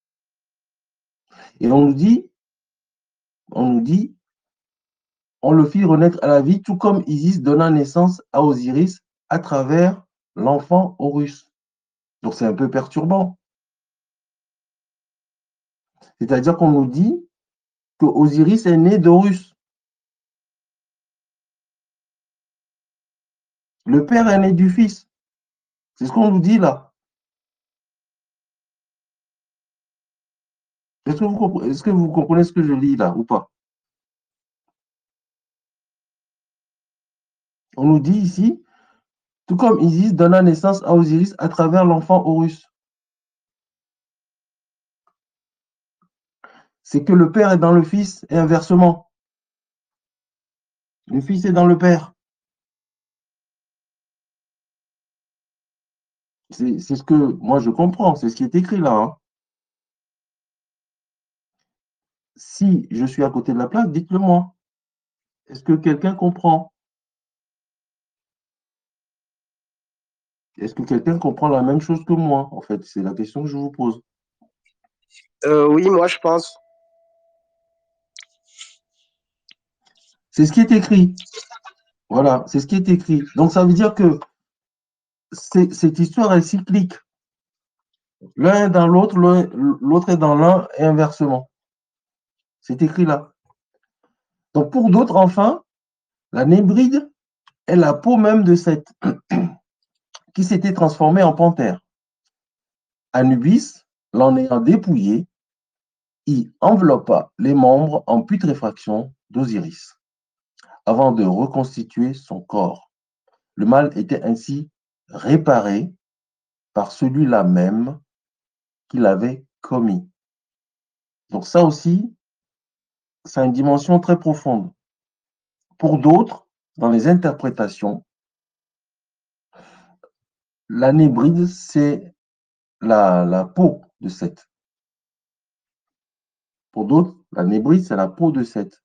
Et on nous dit, on nous dit, on le fit renaître à la vie, tout comme Isis donna naissance à Osiris à travers l'enfant Horus. Donc c'est un peu perturbant. C'est-à-dire qu'on nous dit que Osiris est né d'Horus. Le père est né du fils. C'est ce qu'on nous dit là. Est-ce que, vous, est-ce que vous comprenez ce que je lis là ou pas? On nous dit ici, tout comme Isis donna naissance à Osiris à travers l'enfant Horus. C'est que le père est dans le fils et inversement. Le fils est dans le père. C'est, c'est ce que moi je comprends, c'est ce qui est écrit là. Hein. Si je suis à côté de la plaque, dites-le moi. Est-ce que quelqu'un comprend? Est-ce que quelqu'un comprend la même chose que moi? En fait, c'est la question que je vous pose. Euh, oui, moi je pense. C'est ce qui est écrit. Voilà, c'est ce qui est écrit. Donc ça veut dire que c'est, cette histoire est cyclique. L'un est dans l'autre, l'autre est dans l'un et inversement. C'est écrit là. Donc pour d'autres, enfin, la nébride est la peau même de cette qui s'était transformée en panthère. Anubis, l'en ayant dépouillé, y enveloppa les membres en putréfaction d'Osiris, avant de reconstituer son corps. Le mal était ainsi réparé par celui-là même qu'il avait commis. Donc ça aussi, ça a une dimension très profonde. Pour d'autres, dans les interprétations, la nébride, c'est la, la peau de Seth. Pour d'autres, la nébride, c'est la peau de Seth.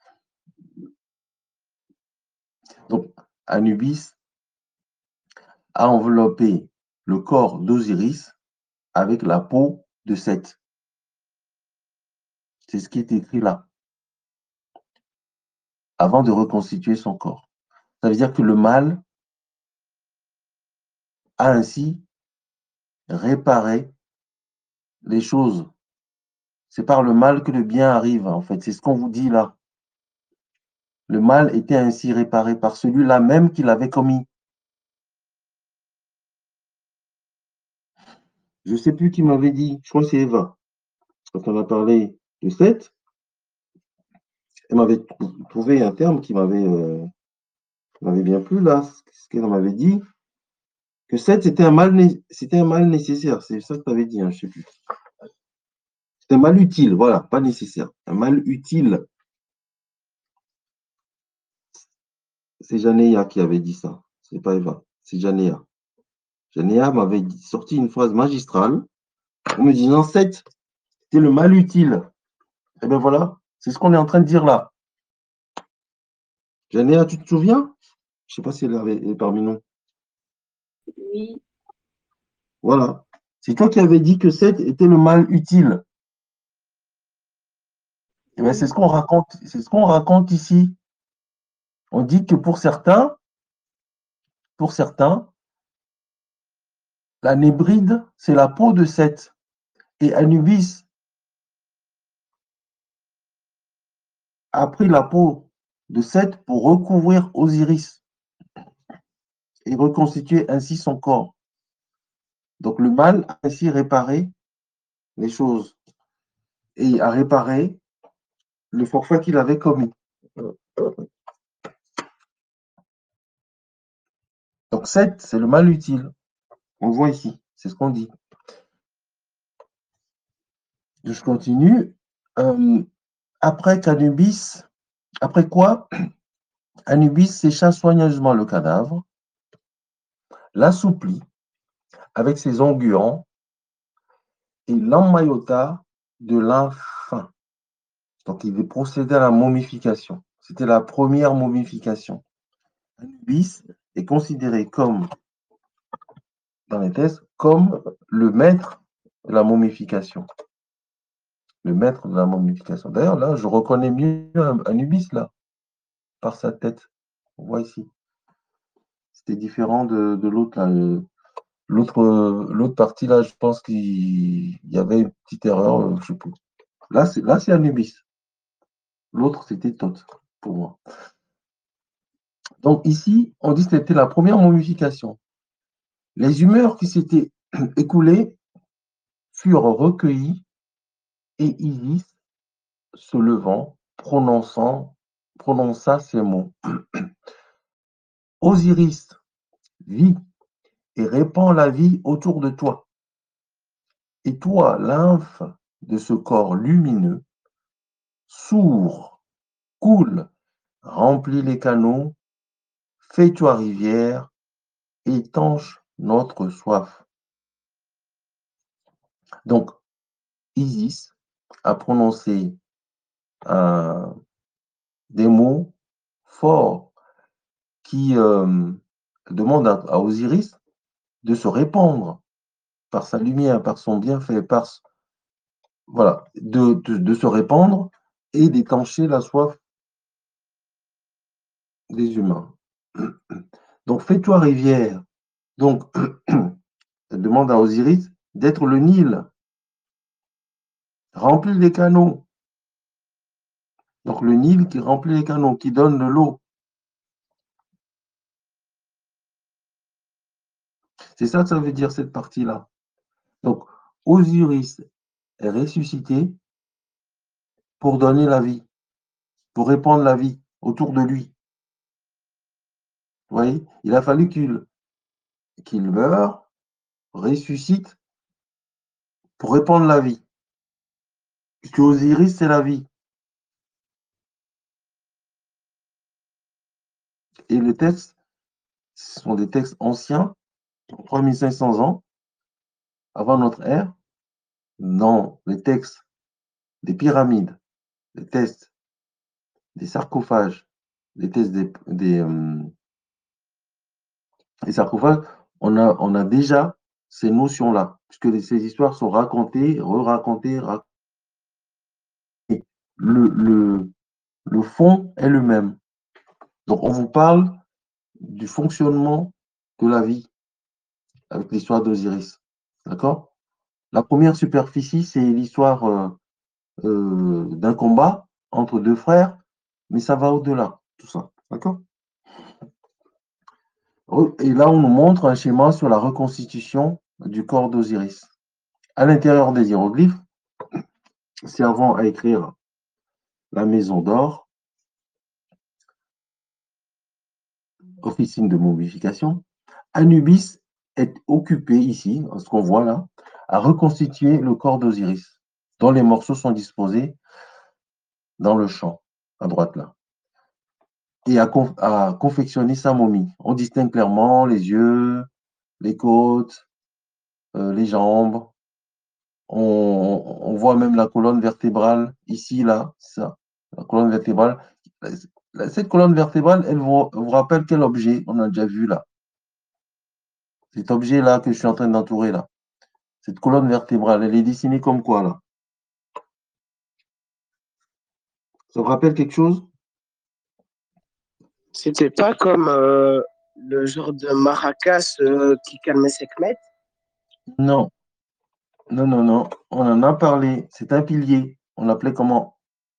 Donc, Anubis a enveloppé le corps d'Osiris avec la peau de Seth. C'est ce qui est écrit là, avant de reconstituer son corps. Ça veut dire que le mal a ainsi réparé les choses. C'est par le mal que le bien arrive, en fait. C'est ce qu'on vous dit là. Le mal était ainsi réparé par celui-là même qui l'avait commis. Je ne sais plus qui m'avait dit, je crois que c'est Eva, quand on a parlé de Seth, elle m'avait trouvé un terme qui m'avait euh, m'avait bien plu là, ce qu'elle m'avait dit, que Seth c'était un mal, c'était un mal nécessaire, c'est ça que tu avais dit, hein, je ne sais plus. C'était un mal utile, voilà, pas nécessaire, un mal utile. C'est Janéa qui avait dit ça, c'est pas Eva, c'est Janéa. Janéa m'avait sorti une phrase magistrale en me disant Seth, c'était le mal utile. Et bien voilà, c'est ce qu'on est en train de dire là. Janéa, tu te souviens? Je ne sais pas si elle est parmi nous. Oui. Voilà. C'est toi qui avais dit que Seth était le mal utile. Et bien, c'est ce qu'on raconte, c'est ce qu'on raconte ici. On dit que pour certains, pour certains, la nébride, c'est la peau de Seth. Et Anubis a pris la peau de Seth pour recouvrir Osiris et reconstituer ainsi son corps. Donc le mal a ainsi réparé les choses et a réparé le forfait qu'il avait commis. Donc Seth, c'est le mal utile. On le voit ici, c'est ce qu'on dit. Je continue. Euh, après qu'Anubis, après quoi, Anubis sécha soigneusement le cadavre, l'assouplit avec ses onguents et l'emmaillota de lin fin. Donc, il est procédé à la momification. C'était la première momification. Anubis est considéré comme, dans les thèses, comme le maître de la momification. Le maître de la momification. D'ailleurs, là, je reconnais mieux Anubis, là, par sa tête. On voit ici. C'était différent de, de l'autre, là. L'autre, l'autre partie, là, je pense qu'il y avait une petite erreur, je sais plus. Là, c'est, là, c'est Anubis. L'autre, c'était Thoth, pour moi. Donc, ici, on dit que c'était la première momification. Les humeurs qui s'étaient écoulées furent recueillies et Isis, se levant, prononçant, prononça ces mots. Osiris, vis et répand la vie autour de toi. Et toi, lymphe de ce corps lumineux, sourd, coule, remplis les canaux, fais-toi rivière, étanche notre soif. Donc, Isis a prononcé euh, des mots forts qui euh, demandent à, à Osiris de se répandre par sa lumière, par son bienfait, par voilà, de, de, de se répandre et d'étancher la soif des humains. Donc, fais-toi rivière. Donc, elle demande à Osiris d'être le Nil, remplis les canaux. Donc, le Nil qui remplit les canaux, qui donne de l'eau. C'est ça que ça veut dire, cette partie-là. Donc, Osiris est ressuscité pour donner la vie, pour répandre la vie autour de lui. Vous voyez, il a fallu qu'il qu'il meure, ressuscite pour répandre la vie. Puisque Osiris, c'est la vie. Et les textes, ce sont des textes anciens, trois mille cinq cents ans avant notre ère, dans les textes des pyramides, les textes des sarcophages, les textes des, des, euh, des sarcophages, on a, on a déjà ces notions-là, puisque ces histoires sont racontées, re-racontées, racontées. Le, le, le fond est le même. Donc, on vous parle du fonctionnement de la vie avec l'histoire d'Osiris. D'accord? La première superficie, c'est l'histoire euh, euh, d'un combat entre deux frères, mais ça va au-delà, tout ça. D'accord? Et là, on nous montre un schéma sur la reconstitution du corps d'Osiris. À l'intérieur des hiéroglyphes, servant à écrire la maison d'or, officine de momification, Anubis est occupé ici, ce qu'on voit là, à reconstituer le corps d'Osiris, dont les morceaux sont disposés dans le champ, à droite là, et à, conf à confectionner sa momie. On distingue clairement les yeux, les côtes, euh, les jambes. On, on voit même la colonne vertébrale ici, là, ça, la colonne vertébrale. Cette colonne vertébrale, elle vous, vous rappelle quel objet on a déjà vu là? Cet objet-là que je suis en train d'entourer là. Cette colonne vertébrale, elle est dessinée comme quoi là? Ça vous rappelle quelque chose? C'était pas comme euh, le genre de maracas euh, qui calmait Sekhmet? Non, non, non, non. On en a parlé. C'est un pilier. On l'appelait comment?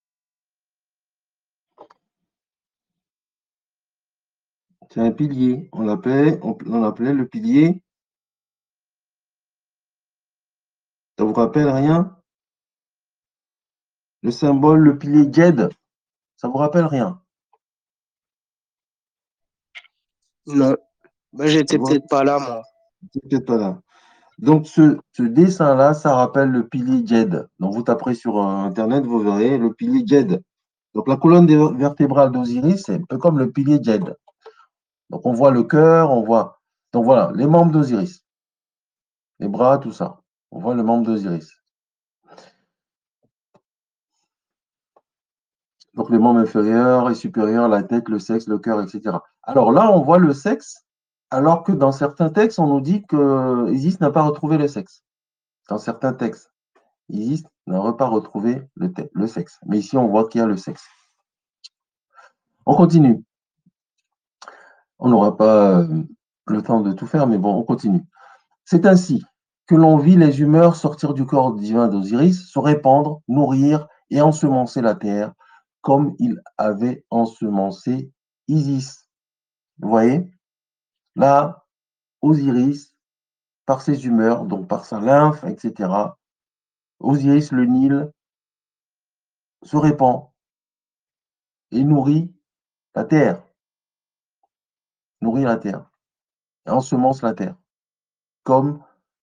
C'est un pilier. On l'appelait, on, on l'appelait le pilier. Ça vous rappelle rien? Le symbole, le pilier Djed, ça vous rappelle rien? Non. Ben, j'étais peut-être pas là, moi. Peut-être pas là. Donc, ce, ce dessin-là, ça rappelle le pilier Djed. Donc, vous taperez sur euh, Internet, vous verrez le pilier Djed. Donc, la colonne vertébrale d'Osiris, c'est un peu comme le pilier Djed. Donc, on voit le cœur, on voit. Donc, voilà, les membres d'Osiris. Les bras, tout ça. On voit le membre d'Osiris. Donc, les membres inférieurs et supérieurs, la tête, le sexe, le cœur, et cetera. Alors là, on voit le sexe, alors que dans certains textes, on nous dit que Isis n'a pas retrouvé le sexe. Dans certains textes, Isis n'a pas retrouvé le, le sexe. Mais ici, on voit qu'il y a le sexe. On continue. On n'aura pas euh, le temps de tout faire, mais bon, on continue. C'est ainsi que l'on vit les humeurs sortir du corps divin d'Osiris, se répandre, nourrir et ensemencer la terre, comme il avait ensemencé Isis. Vous voyez? Là, Osiris, par ses humeurs, donc par sa lymphe, et cetera, Osiris, le Nil, se répand et nourrit la terre, nourrit la terre, et ensemence la terre, comme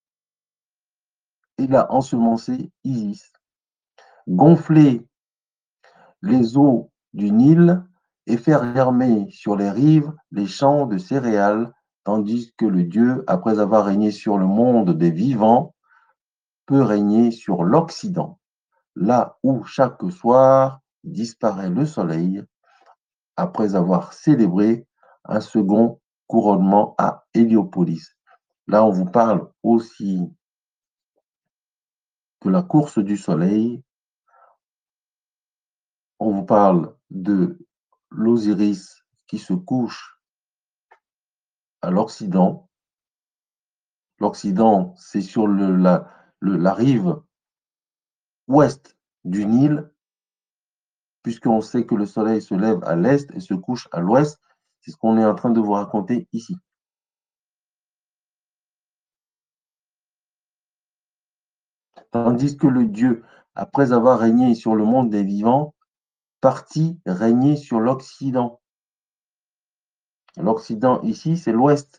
il a ensemencé Isis. Gonfler les eaux du Nil et faire germer sur les rives les champs de céréales, tandis que le Dieu, après avoir régné sur le monde des vivants, peut régner sur l'Occident, là où chaque soir disparaît le soleil, après avoir célébré un second couronnement à Héliopolis. Là, on vous parle aussi de la course du soleil. On vous parle de l'Osiris qui se couche à l'Occident. L'Occident, c'est sur le, la, le, la rive ouest du Nil, puisqu'on sait que le soleil se lève à l'est et se couche à l'ouest. C'est ce qu'on est en train de vous raconter ici. Tandis que le dieu après avoir régné sur le monde des vivants, partit régner sur l'Occident. L'Occident ici, c'est l'Ouest.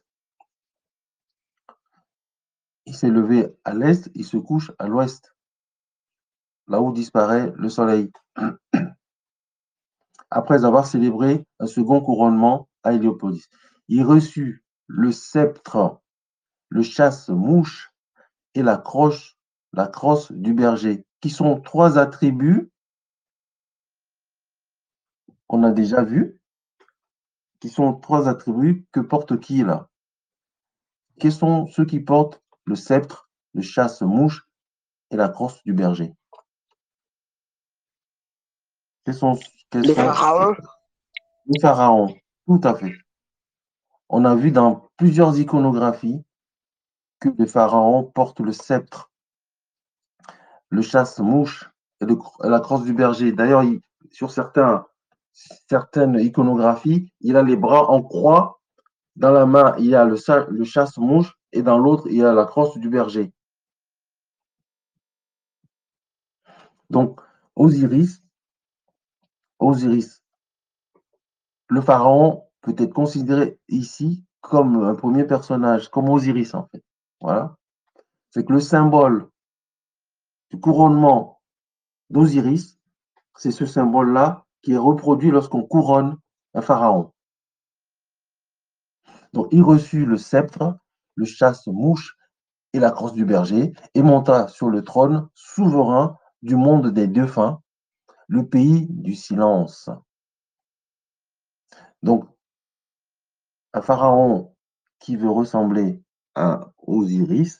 Il s'est levé à l'Est, il se couche à l'Ouest, là où disparaît le soleil. Après avoir célébré un second couronnement à Héliopolis, il reçut le sceptre, le chasse-mouche et la croche, la crosse du berger, qui sont trois attributs qu'on a déjà vus, qui sont trois attributs que porte qui là? Quels sont ceux qui portent le sceptre, le chasse-mouche et la crosse du berger? Quels sont, quels Le sont pharaon. les pharaons? Tout à fait. On a vu dans plusieurs iconographies que les pharaons portent le sceptre, le chasse-mouche et, le- et la crosse du berger. D'ailleurs, il- sur certains, certaines iconographies, il a les bras en croix. Dans la main, il y a le, sa- le chasse-mouche et dans l'autre, il y a la crosse du berger. Donc, Osiris, Osiris, le pharaon peut être considéré ici comme un premier personnage, comme Osiris en fait. Voilà. C'est que le symbole du couronnement d'Osiris, c'est ce symbole-là qui est reproduit lorsqu'on couronne un pharaon. Donc, il reçut le sceptre, le chasse-mouche et la crosse du berger et monta sur le trône souverain du monde des défunts, le pays du silence. Donc, un pharaon qui veut ressembler à Osiris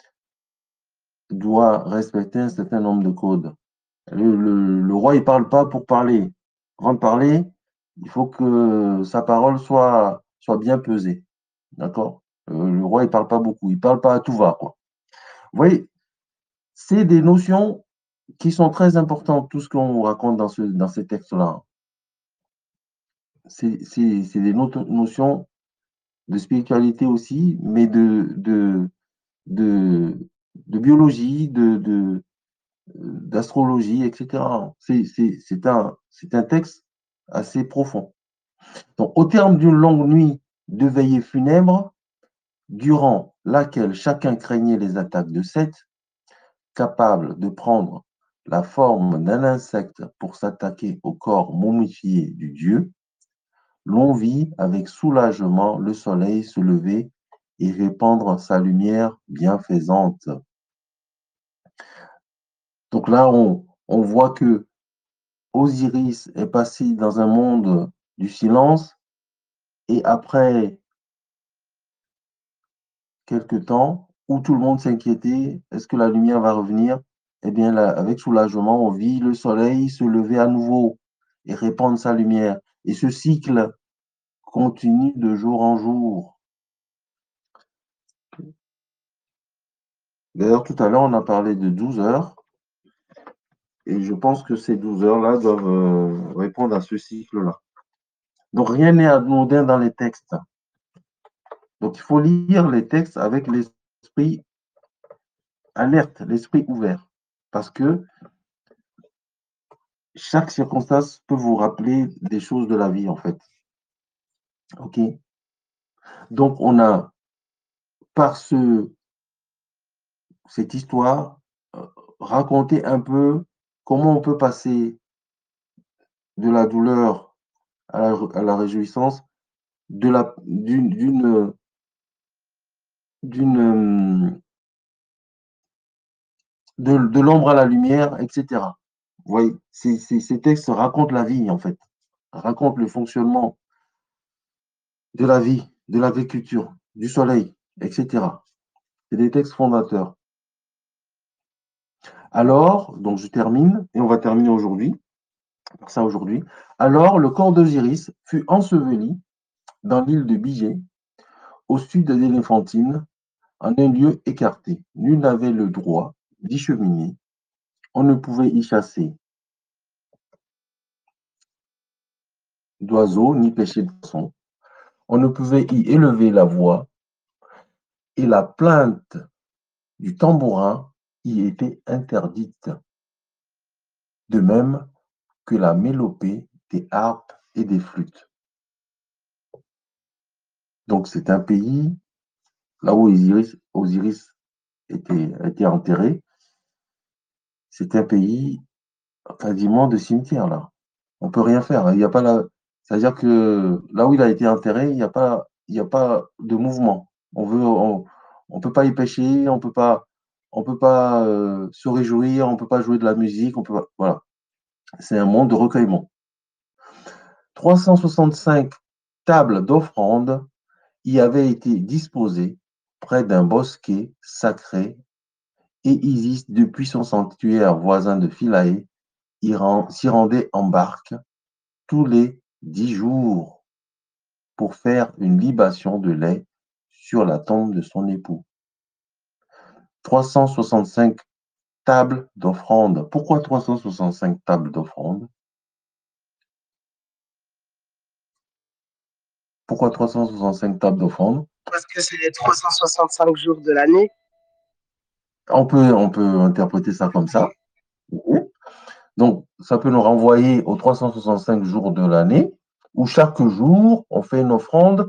doit respecter un certain nombre de codes. Le, le, le roi, il ne parle pas pour parler. Avant de parler, il faut que sa parole soit, soit bien pesée. D'accord? Euh, le roi, il ne parle pas beaucoup. Il ne parle pas à tout va, quoi. Vous voyez, c'est des notions qui sont très importantes, tout ce qu'on raconte dans, ce, dans ces textes-là. C'est des notions de spiritualité aussi, mais de, de, de, de biologie, de, de, d'astrologie, et cetera. C'est un, un texte assez profond. Donc, au terme d'une longue nuit de veillée funèbre, durant laquelle chacun craignait les attaques de Seth, capable de prendre la forme d'un insecte pour s'attaquer au corps momifié du dieu, l'on vit avec soulagement le soleil se lever et répandre sa lumière bienfaisante. Donc là, on, on voit que Osiris est passé dans un monde du silence et après quelque temps où tout le monde s'inquiétait, est-ce que la lumière va revenir? Eh bien, là, avec soulagement, on vit le soleil se lever à nouveau et répandre sa lumière. Et ce cycle continue de jour en jour. D'ailleurs, tout à l'heure, on a parlé de douze heures. Et je pense que ces douze heures-là doivent euh, répondre à ce cycle-là. Donc, rien n'est anodin dans les textes. Donc, il faut lire les textes avec l'esprit alerte, l'esprit ouvert. Parce que chaque circonstance peut vous rappeler des choses de la vie, en fait. OK? Donc, on a, par ce, cette histoire, euh, raconté un peu comment on peut passer de la douleur à la, à la réjouissance, de la, d'une, d'une, d'une, de, de l'ombre à la lumière, et cetera. Vous voyez, ces, ces, ces textes racontent la vie, en fait, racontent le fonctionnement de la vie, de l'agriculture, du soleil, et cetera. C'est des textes fondateurs. Alors, donc je termine, et on va terminer aujourd'hui, par ça aujourd'hui. Alors, le corps d'Osiris fut enseveli dans l'île de Bigé, au sud d'Éléphantine, en un lieu écarté. Nul n'avait le droit d'y cheminer. On ne pouvait y chasser d'oiseaux ni pêcher de poissons. On ne pouvait y élever la voix, et la plainte du tambourin y était interdite. de même que la mélopée des harpes et des flûtes. Donc c'est un pays, là où Osiris, Osiris était, était enterré, c'est un pays quasiment de cimetière, là. On ne peut rien faire. Il y a pas la... C'est-à-dire que là où il a été enterré, il n'y a pas, il y a pas de mouvement. On veut, on, on peut pas y pêcher, on peut pas, on peut pas euh, se réjouir, on peut pas jouer de la musique, on peut pas, voilà. C'est un monde de recueillement. trois cent soixante-cinq tables d'offrandes y avaient été disposées près d'un bosquet sacré et Isis, depuis son sanctuaire voisin de Philae, s'y rendait en barque tous les dix jours pour faire une libation de lait sur la tombe de son époux. trois cent soixante-cinq tables d'offrandes. Pourquoi trois cent soixante-cinq tables d'offrandes? Pourquoi trois cent soixante-cinq tables d'offrandes? Parce que c'est les trois cent soixante-cinq jours de l'année. On peut, on peut interpréter ça comme ça. Donc, ça peut nous renvoyer aux trois cent soixante-cinq jours de l'année, où chaque jour, on fait une offrande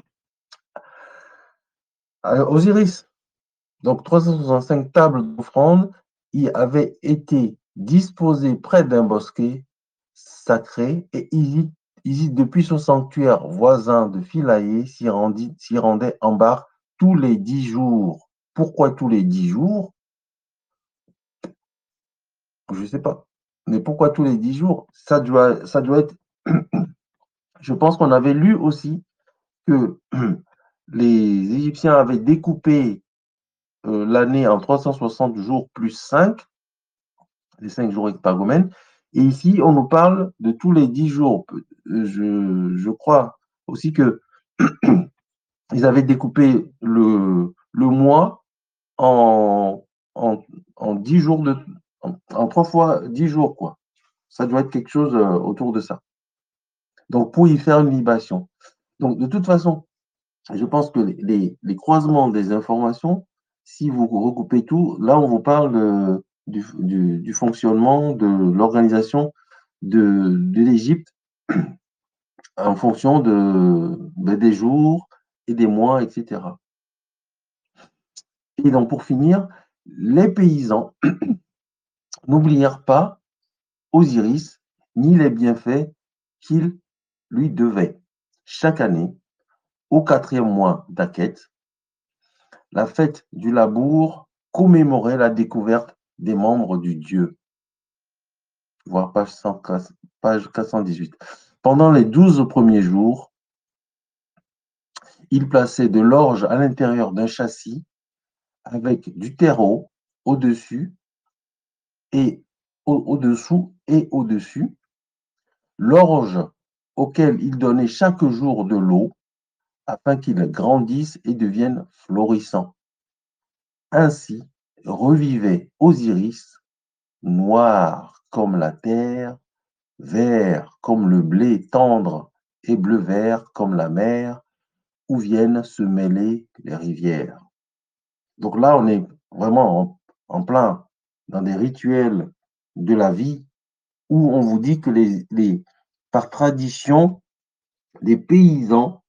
à Osiris. Donc, trois cent soixante-cinq tables d'offrande y avaient été disposées près d'un bosquet sacré et Isis, Isis depuis son sanctuaire voisin de Philae, s'y rendait en barque tous les dix jours. Pourquoi tous les dix jours? Je ne sais pas. Mais pourquoi tous les dix jours? Ça doit, ça doit être... Je pense qu'on avait lu aussi que les Égyptiens avaient découpé euh, l'année en trois cent soixante jours plus cinq, les cinq jours hexagomènes. Et ici, on nous parle de tous les dix jours. Je, je crois aussi que ils avaient découpé le, le mois en, en, en dix jours, de, en, en trois fois dix jours, quoi. Ça doit être quelque chose euh, autour de ça. Donc, pour y faire une libation. Donc, de toute façon, je pense que les, les, les croisements des informations, si vous recoupez tout, là, on vous parle de, du, du, du fonctionnement, de l'organisation de, de l'Égypte en fonction de, ben, des jours et des mois, et cetera. Et donc, pour finir, les paysans n'oublièrent pas Osiris ni les bienfaits qu'il lui devait. Chaque année, au quatrième mois d'Aket, la fête du labour commémorait la découverte des membres du dieu. Voir page, cent, page quatre cent dix-huit. Pendant les douze premiers jours, il plaçait de l'orge à l'intérieur d'un châssis avec du terreau au-dessus et au-dessous et au-dessus, l'orge auquel il donnait chaque jour de l'eau afin qu'il grandisse et devienne florissant. Ainsi revivait Osiris, noir comme la terre, vert comme le blé tendre et bleu-vert comme la mer, où viennent se mêler les rivières. Donc là, on est vraiment en, en plein dans des rituels de la vie où on vous dit que les, les, par tradition, les paysans,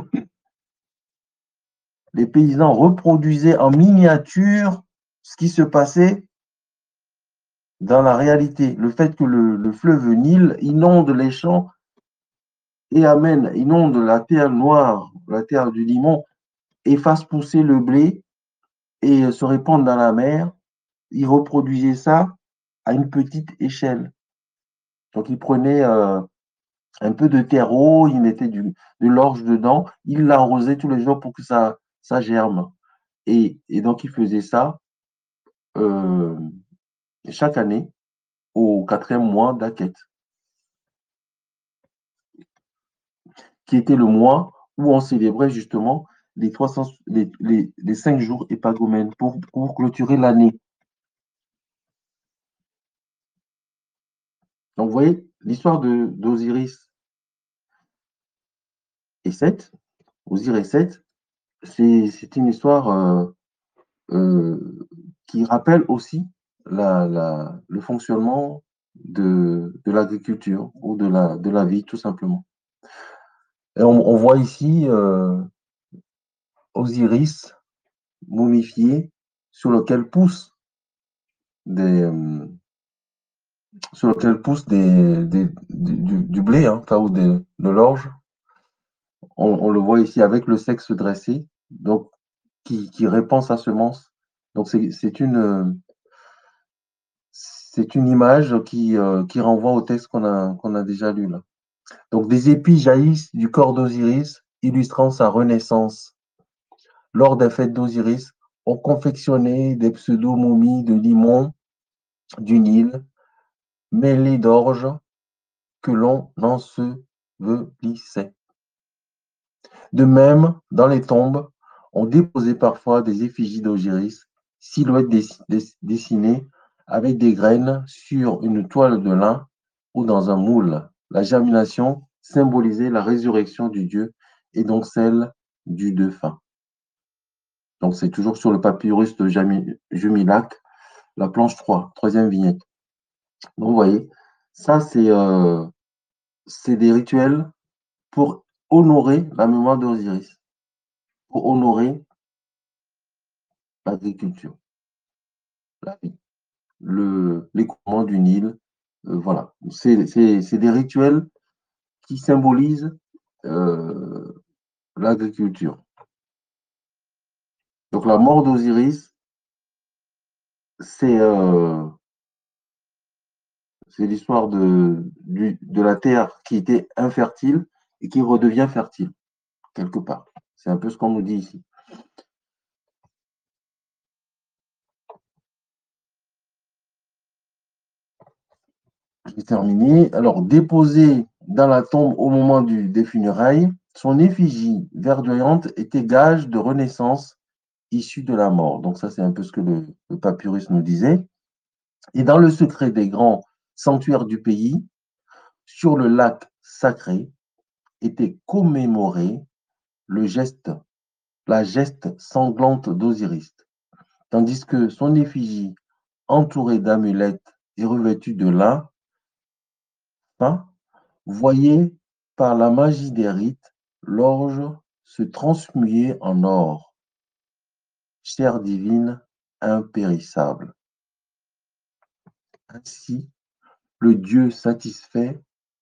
les paysans reproduisaient en miniature ce qui se passait dans la réalité. Le fait que le, le fleuve Nil inonde les champs et amène, inonde la terre noire, la terre du limon, et fasse pousser le blé et se répandre dans la mer, ils reproduisaient ça à une petite échelle. Donc, ils prenaient euh, un peu de terreau, ils mettaient du, de l'orge dedans, ils l'arrosaient tous les jours pour que ça, ça germe. Et, et donc, ils faisaient ça euh, chaque année au quatrième mois d'Aket, qui était le mois où on célébrait justement les, trois cents, les, les, les cinq jours épagomènes pour, pour clôturer l'année. Donc, vous voyez, l'histoire d'Osiris et Seth, Osiris et Seth, c'est une histoire euh, euh, qui rappelle aussi la, la, le fonctionnement de, de l'agriculture ou de la, de la vie, tout simplement. Et on, on voit ici euh, Osiris momifié sur lequel poussent des, euh, sur lequel pousse des, des- du, du- du blé, hein, enfin, ou des- de l'orge. On, on le voit ici avec le sexe dressé, donc qui, qui répand sa semence. Donc c'est c'est une, euh, c'est une image qui, euh, qui renvoie au texte qu'on a, qu'on a déjà lu là. Donc des épis jaillissent du corps d'Osiris, illustrant sa renaissance. Lors des fêtes d'Osiris, on confectionnait des pseudo-momies de limon du Nil, mêlées d'orge, que l'on ensevelissait. De même, dans les tombes, on déposait parfois des effigies d'Osiris, silhouettes dessinées avec des graines sur une toile de lin ou dans un moule. La germination symbolisait la résurrection du dieu et donc celle du défunt. Donc c'est toujours sur le papyrus de Jumilac, la planche trois, troisième vignette. Donc vous voyez, ça c'est euh, c'est des rituels pour honorer la mémoire d'Osiris, pour honorer l'agriculture, la vie, le, l'écoulement du Nil. Euh, voilà, c'est, c'est, c'est des rituels qui symbolisent euh, l'agriculture. Donc la mort d'Osiris, c'est euh, c'est l'histoire de, du, de la terre qui était infertile et qui redevient fertile, quelque part. C'est un peu ce qu'on nous dit ici. J'ai terminé. Alors, déposé dans la tombe au moment du, des funérailles, son effigie verdoyante était gage de renaissance issue de la mort. Donc ça, c'est un peu ce que le, le papyrus nous disait. Et dans le secret des grands sanctuaires du pays, sur le lac sacré, était commémoré le geste, la geste sanglante d'Osiris, tandis que son effigie, entourée d'amulettes et revêtue de lin fin, voyait par la magie des rites l'orge se transmuer en or, chair divine impérissable. Ainsi, le Dieu satisfait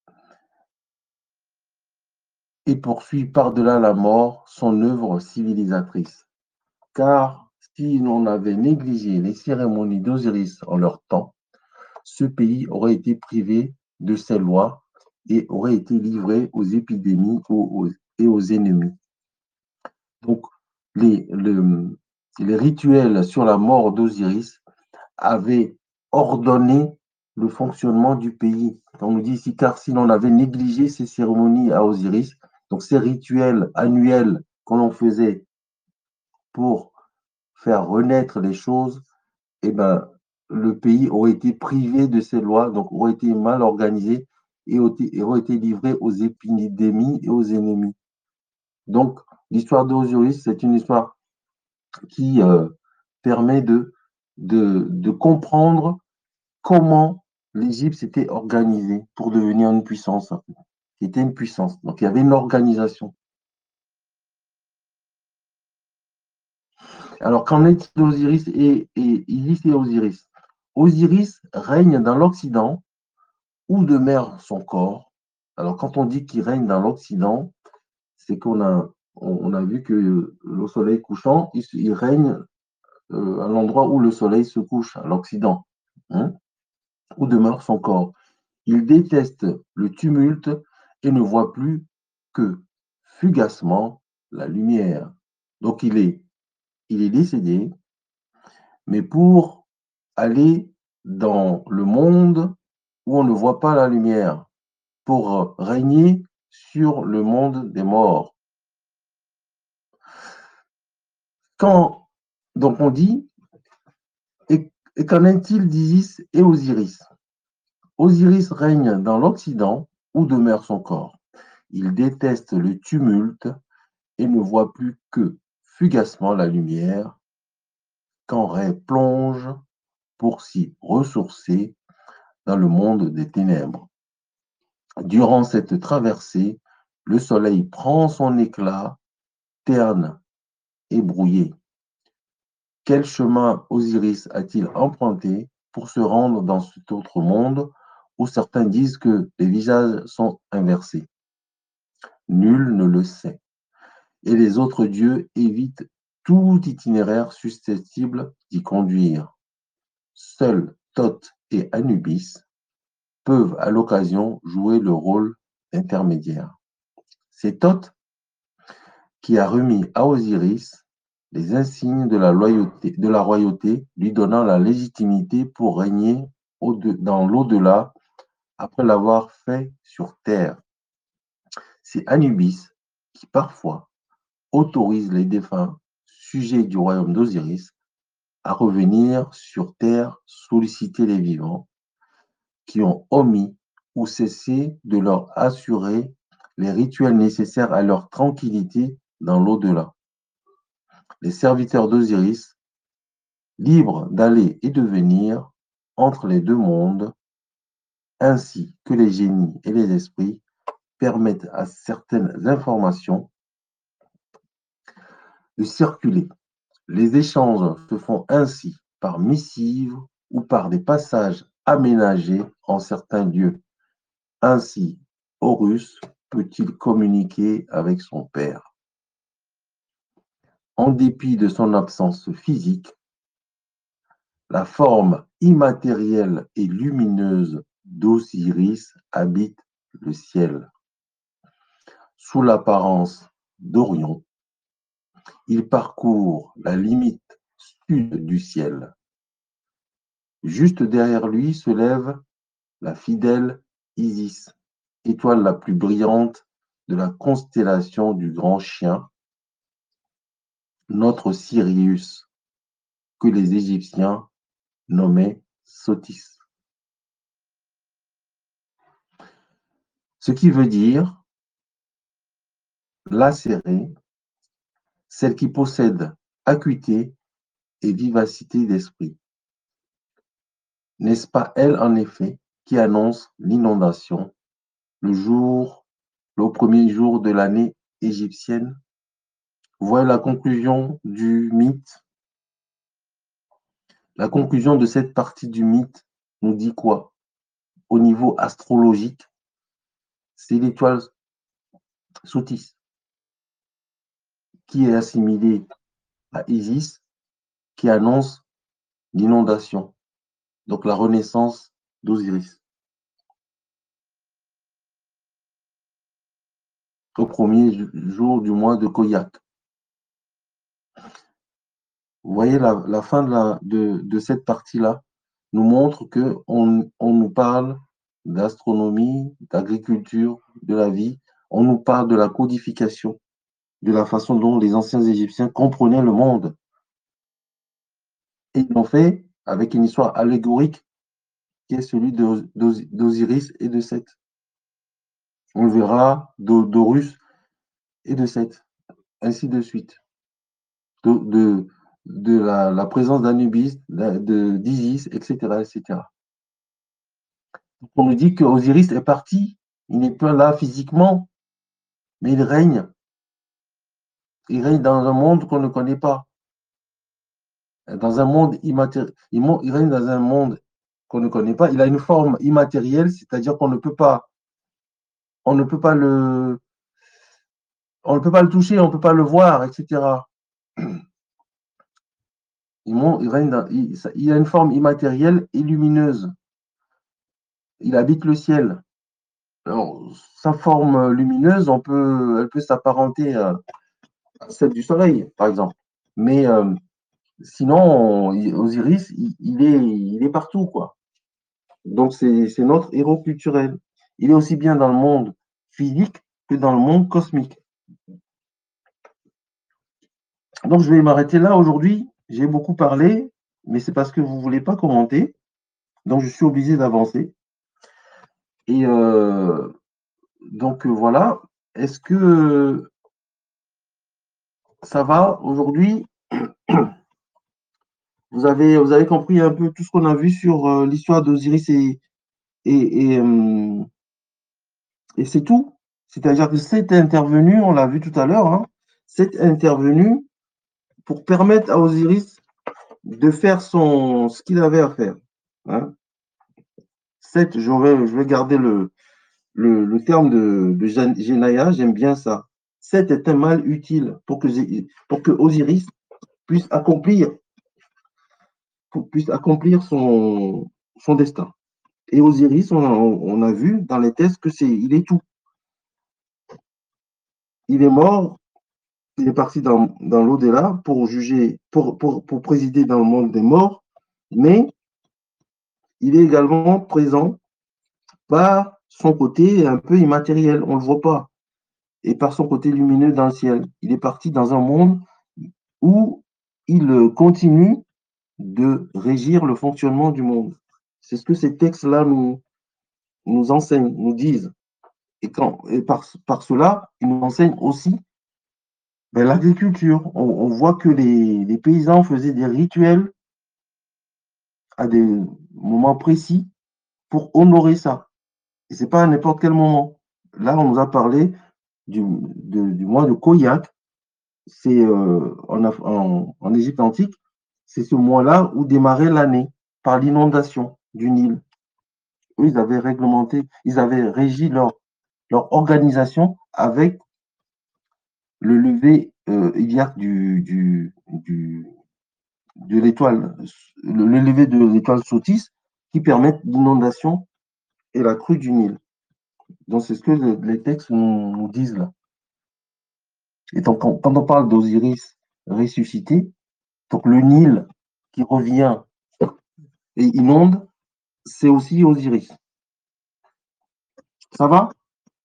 et poursuit par-delà la mort son œuvre civilisatrice. Car si l'on avait négligé les cérémonies d'Osiris en leur temps, ce pays aurait été privé de ses lois et aurait été livré aux épidémies et aux ennemis. Donc, les, le- les rituels sur la mort d'Osiris avaient ordonné le fonctionnement du pays. On nous dit ici, car si l'on avait négligé ces cérémonies à Osiris, donc ces rituels annuels que l'on faisait pour faire renaître les choses, eh ben, le pays aurait été privé de ces lois, donc aurait été mal organisé et aurait été livré aux épidémies et aux ennemis. Donc, l'histoire d'Osiris, c'est une histoire qui euh, permet de, de, de comprendre comment l'Égypte s'était organisée pour devenir une puissance, qui était une puissance. Donc, il y avait une organisation. Alors, qu'en est-il d'Osiris et, et Isis et Osiris? Osiris règne dans l'Occident où demeure son corps. Alors, quand on dit qu'il règne dans l'Occident, c'est qu'on a, on a vu que le soleil couchant, il, il règne euh, à l'endroit où le soleil se couche, à l'Occident, hein, où demeure son corps. Il déteste le tumulte et ne voit plus que fugacement la lumière. Donc il est, il est décédé, mais pour aller dans le monde où on ne voit pas la lumière, pour régner sur le monde des morts. Quand, donc on dit, et, et qu'en est-il d'Isis et Osiris? Osiris règne dans l'Occident où demeure son corps. Il déteste le tumulte et ne voit plus que fugacement la lumière quand Ré plonge pour s'y ressourcer dans le monde des ténèbres. Durant cette traversée, le soleil prend son éclat, terne et brouillé. Quel chemin Osiris a-t-il emprunté pour se rendre dans cet autre monde où certains disent que les visages sont inversés? Nul ne le sait. Et les autres dieux évitent tout itinéraire susceptible d'y conduire. Seuls Thoth et Anubis peuvent à l'occasion jouer le rôle d'intermédiaire. C'est Thoth qui a remis à Osiris les insignes de la, loyauté, de la royauté, lui donnant la légitimité pour régner au-de, dans l'au-delà après l'avoir fait sur terre. C'est Anubis qui parfois autorise les défunts sujets du royaume d'Osiris à revenir sur terre solliciter les vivants qui ont omis ou cessé de leur assurer les rituels nécessaires à leur tranquillité dans l'au-delà. Les serviteurs d'Osiris, libres d'aller et de venir entre les deux mondes, ainsi que les génies et les esprits, permettent à certaines informations de circuler. Les échanges se font ainsi par missive ou par des passages aménagés en certains lieux. Ainsi, Horus peut-il communiquer avec son père. En dépit de son absence physique, la forme immatérielle et lumineuse d'Osiris habite le ciel. Sous l'apparence d'Orion, il parcourt la limite sud du ciel. Juste derrière lui se lève la fidèle Isis, étoile la plus brillante de la constellation du Grand Chien, notre Sirius, que les Égyptiens nommaient Sotis. Ce qui veut dire lacérée, celle qui possède acuité et vivacité d'esprit. N'est-ce pas elle, en effet, qui annonce l'inondation le jour, le premier jour de l'année égyptienne? Voilà la conclusion du mythe. La conclusion de cette partie du mythe nous dit quoi? Au niveau astrologique, c'est l'étoile Sotis qui est assimilée à Isis, qui annonce l'inondation, donc la renaissance d'Osiris. Au premier jour du mois de Koyak. Vous voyez, la, la fin de, la, de, de cette partie-là nous montre qu'on on nous parle d'astronomie, d'agriculture, de la vie. On nous parle de la codification, de la façon dont les anciens Égyptiens comprenaient le monde. Et ils l'ont fait avec une histoire allégorique qui est celui d'Osiris et de Seth. On le verra d'Horus et de Seth, ainsi de suite. De, de, de la, la présence d'Anubis, d'Isis, et cetera, et cetera. On nous dit qu'Osiris est parti, il n'est pas là physiquement, mais il règne. Il règne dans un monde qu'on ne connaît pas. Dans un monde immatériel. Il règne dans un monde qu'on ne connaît pas. Il a une forme immatérielle, c'est-à-dire qu'on ne peut pas, on ne peut pas le, on ne peut pas le toucher, on ne peut pas le voir, et cetera. Il, il, règne dans, il, il a une forme immatérielle et lumineuse. Il habite le ciel. Alors, sa forme lumineuse, on peut, elle peut s'apparenter à celle du soleil, par exemple. Mais euh, sinon, Osiris, il, il, est, il est partout, quoi. Donc, c'est notre héros culturel. Il est aussi bien dans le monde physique que dans le monde cosmique. Donc, je vais m'arrêter là aujourd'hui. J'ai beaucoup parlé, mais c'est parce que vous ne voulez pas commenter. Donc, je suis obligé d'avancer. Et euh, donc, voilà. Est-ce que ça va aujourd'hui? Vous avez, vous avez compris un peu tout ce qu'on a vu sur euh, l'histoire d'Osiris et, Et, et, euh, et c'est tout. C'est-à-dire que c'est intervenu, on l'a vu tout à l'heure, hein, c'est intervenu pour permettre à Osiris de faire son, ce qu'il avait à faire. Hein. Set, je vais, je vais garder le, le, le terme de, de Genaya, j'aime bien ça. Set est un mal utile pour que, pour que Osiris puisse accomplir, pour, puisse accomplir son, son destin. Et Osiris, on a, on a vu dans les tests que c'est, il est tout. Il est mort, il est parti dans, dans l'au-delà pour juger, pour, pour, pour présider dans le monde des morts, mais il est également présent par son côté un peu immatériel, on ne le voit pas, et par son côté lumineux dans le ciel. Il est parti dans un monde où il continue de régir le fonctionnement du monde. C'est ce que ces textes-là nous, nous enseignent, nous disent. Et, quand, et par, par cela, ils nous enseignent aussi ben, l'agriculture. On, on voit que les, les paysans faisaient des rituels à des moments précis pour honorer ça. Et ce n'est pas à n'importe quel moment. Là, on nous a parlé du, de, du mois de Koyak. C'est euh, en, en, en Égypte antique, c'est ce mois-là où démarrait l'année par l'inondation du Nil. Eux, ils avaient réglementé, ils avaient régi leur, leur organisation avec le lever euh, iliaque du, du, du, de l'étoile, le, le lever de l'étoile Sotis qui permettent l'inondation et la crue du Nil. Donc, c'est ce que les, les textes nous, nous disent là. Et donc, quand, quand on parle d'Osiris ressuscité, donc le Nil qui revient et inonde, c'est aussi Osiris. Ça va?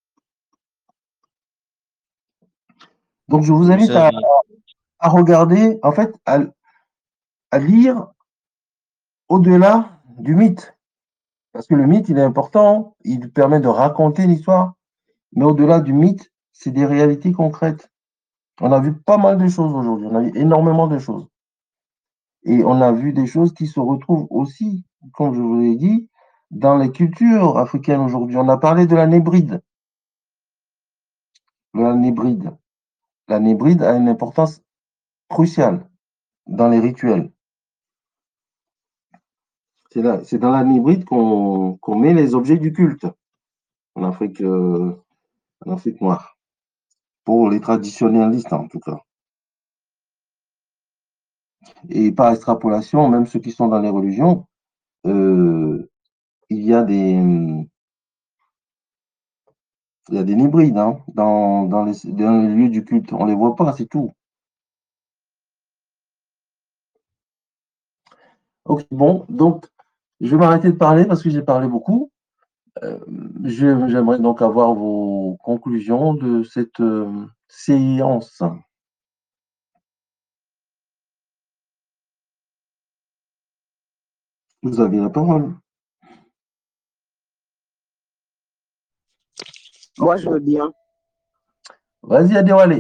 Donc, je vous invite à, à regarder, en fait, à, à lire au-delà du mythe. Parce que le mythe, il est important, il permet de raconter l'histoire, mais au-delà du mythe, c'est des réalités concrètes. On a vu pas mal de choses aujourd'hui, on a vu énormément de choses. Et on a vu des choses qui se retrouvent aussi, comme je vous l'ai dit, dans les cultures africaines aujourd'hui. On a parlé de la nébride. La nébride. La nébride a une importance cruciale dans les rituels. C'est là, c'est dans la nébride qu'on qu'on met les objets du culte en Afrique, euh, en Afrique noire, pour les traditionnalistes en tout cas. Et par extrapolation, même ceux qui sont dans les religions, euh, il y a des, il y a des nébrides hein, dans, dans, les, dans les lieux du culte. On ne les voit pas, c'est tout. Ok, bon, donc je vais m'arrêter de parler parce que j'ai parlé beaucoup. Euh, J'aimerais donc avoir vos conclusions de cette euh, séance. Vous avez la parole. Moi, je veux bien. Vas-y, Adéwalé.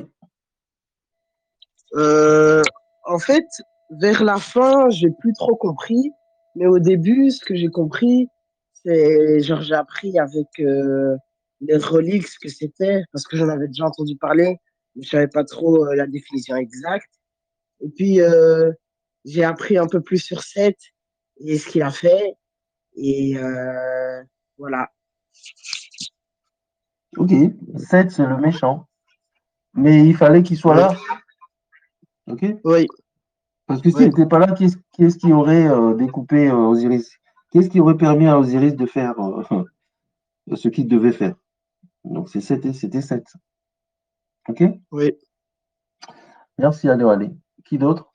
Euh, en fait, vers la fin, j'ai plus trop compris. Mais au début, ce que j'ai compris, c'est genre j'ai appris avec euh, les reliques ce que c'était, parce que j'en avais déjà entendu parler, mais je savais pas trop euh, la définition exacte. Et puis euh, j'ai appris un peu plus sur Seth et ce qu'il a fait. Et euh, voilà. Ok, Seth, c'est le méchant. Mais il fallait qu'il soit Oui. là. Ok. Oui. Parce que s'il Oui. n'était pas là, qui est-ce qui, est qui aurait euh, découpé euh, Osiris? Qu'est-ce qui aurait permis à Osiris de faire euh, ce qu'il devait faire? Donc c'est Seth, c'était Seth. Ok. Oui. Merci, Adéwalé. Qui d'autre?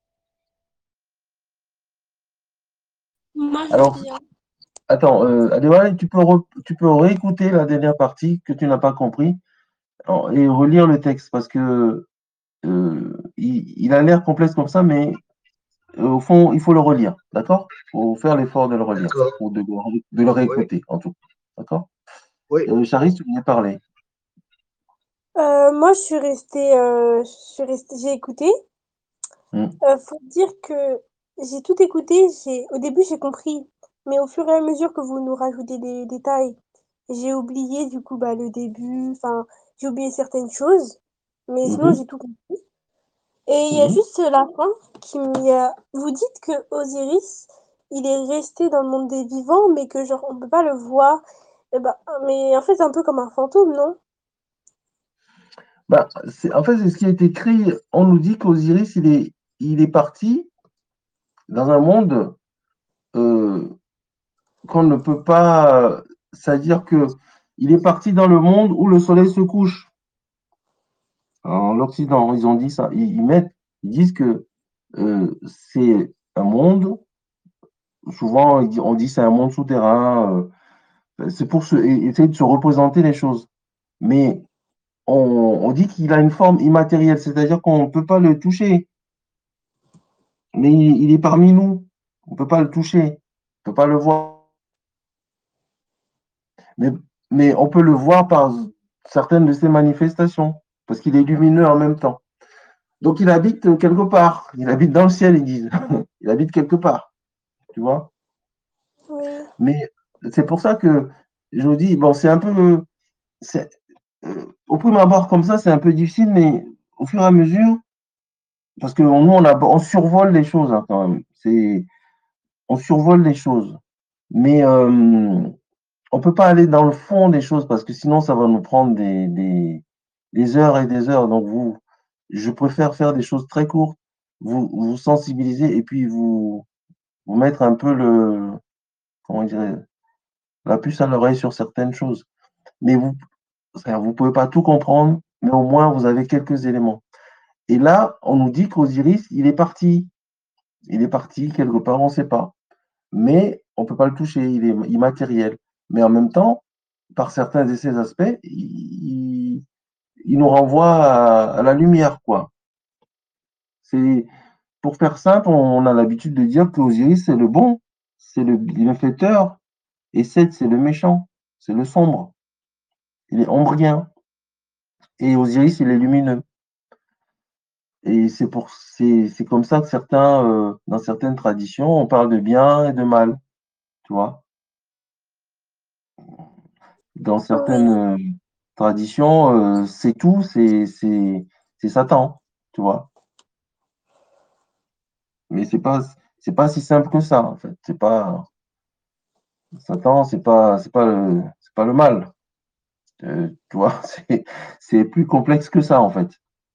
Moi, je veux Alors, bien. attends, euh, Adéwalé, tu peux, re- tu peux réécouter la dernière partie que tu n'as pas compris alors, et relire le texte parce que euh, il, il a l'air complexe comme ça, mais euh, au fond, il faut le relire, d'accord? Il faut faire l'effort de le relire D'accord. ou de, de le Oui. réécouter, en tout cas. D'accord? Oui. Euh, Charis, tu voulais parler. Euh, moi, je suis restée, euh, je suis restée, j'ai écouté. Hmm. Euh, faut dire que j'ai tout écouté. J'ai, au début, j'ai compris, mais au fur et à mesure que vous nous rajoutez des détails, j'ai oublié du coup bah, le début, enfin, j'ai oublié certaines choses, mais sinon Mhm, j'ai tout compris. Et il y a mhm. juste la fin qui m'y a... Vous dites que Osiris, il est resté dans le monde des vivants, mais que genre on peut pas le voir. Eh ben, mais en fait, c'est un peu comme un fantôme, non? Bah, c'est- en fait, c'est ce qui est écrit. On nous dit qu'Osiris, il est, il est parti dans un monde euh, qu'on ne peut pas. C'est-à-dire que il est parti dans le monde où le soleil se couche. En l'Occident, ils ont dit ça. Ils, ils mettent, ils disent que euh, c'est un monde. Souvent, ils disent- on dit c'est un monde souterrain. euh, c'est pour se, e- essayer de se représenter les choses. Mais on, on dit qu'il a une forme immatérielle, c'est-à-dire qu'on ne peut pas le toucher. Mais il, il est parmi nous. On ne peut pas le toucher. On ne peut pas le voir. Mais, mais on peut le voir par certaines de ses manifestations, parce qu'il est lumineux en même temps. Donc il habite quelque part. Il habite dans le ciel, ils disent. Il habite quelque part, tu vois. Oui. Mais c'est pour ça que je vous dis, bon, c'est un peu. c'est- euh, Au prime abord, comme ça, c'est un peu difficile, mais au fur et à mesure, parce que nous, on, a, on survole les choses hein, quand même. C'est, on survole les choses. Mais euh, on ne peut pas aller dans le fond des choses parce que sinon, ça va nous prendre des, des, des heures et des heures. Donc, vous, je préfère faire des choses très courtes, vous vous sensibiliser et puis vous, vous mettre un peu le, comment dire, la puce à l'oreille sur certaines choses. Mais vous ne pouvez pas tout comprendre, mais au moins, vous avez quelques éléments. Et là, on nous dit qu'Osiris, il est parti. Il est parti quelque part, on ne sait pas. Mais on ne peut pas le toucher, il est immatériel. Mais en même temps, par certains de ces aspects, il, il nous renvoie à, à la lumière, quoi. C'est, pour faire simple, on a l'habitude de dire qu'Osiris, c'est le bon, c'est le bienfaiteur, et Seth, c'est le méchant, c'est le sombre. Il est ombrien. Et Osiris, il est lumineux. Et c'est pour, c'est, c'est comme ça que certains, euh, dans certaines traditions, on parle de bien et de mal, tu vois. Dans Oui. certaines euh, traditions, euh, c'est tout, c'est, c'est, c'est Satan, tu vois. Mais c'est pas, c'est pas si simple que ça, en fait. C'est pas, Satan, c'est pas, c'est pas le, c'est pas le mal. Euh, tu vois, c'est, c'est plus complexe que ça, en fait.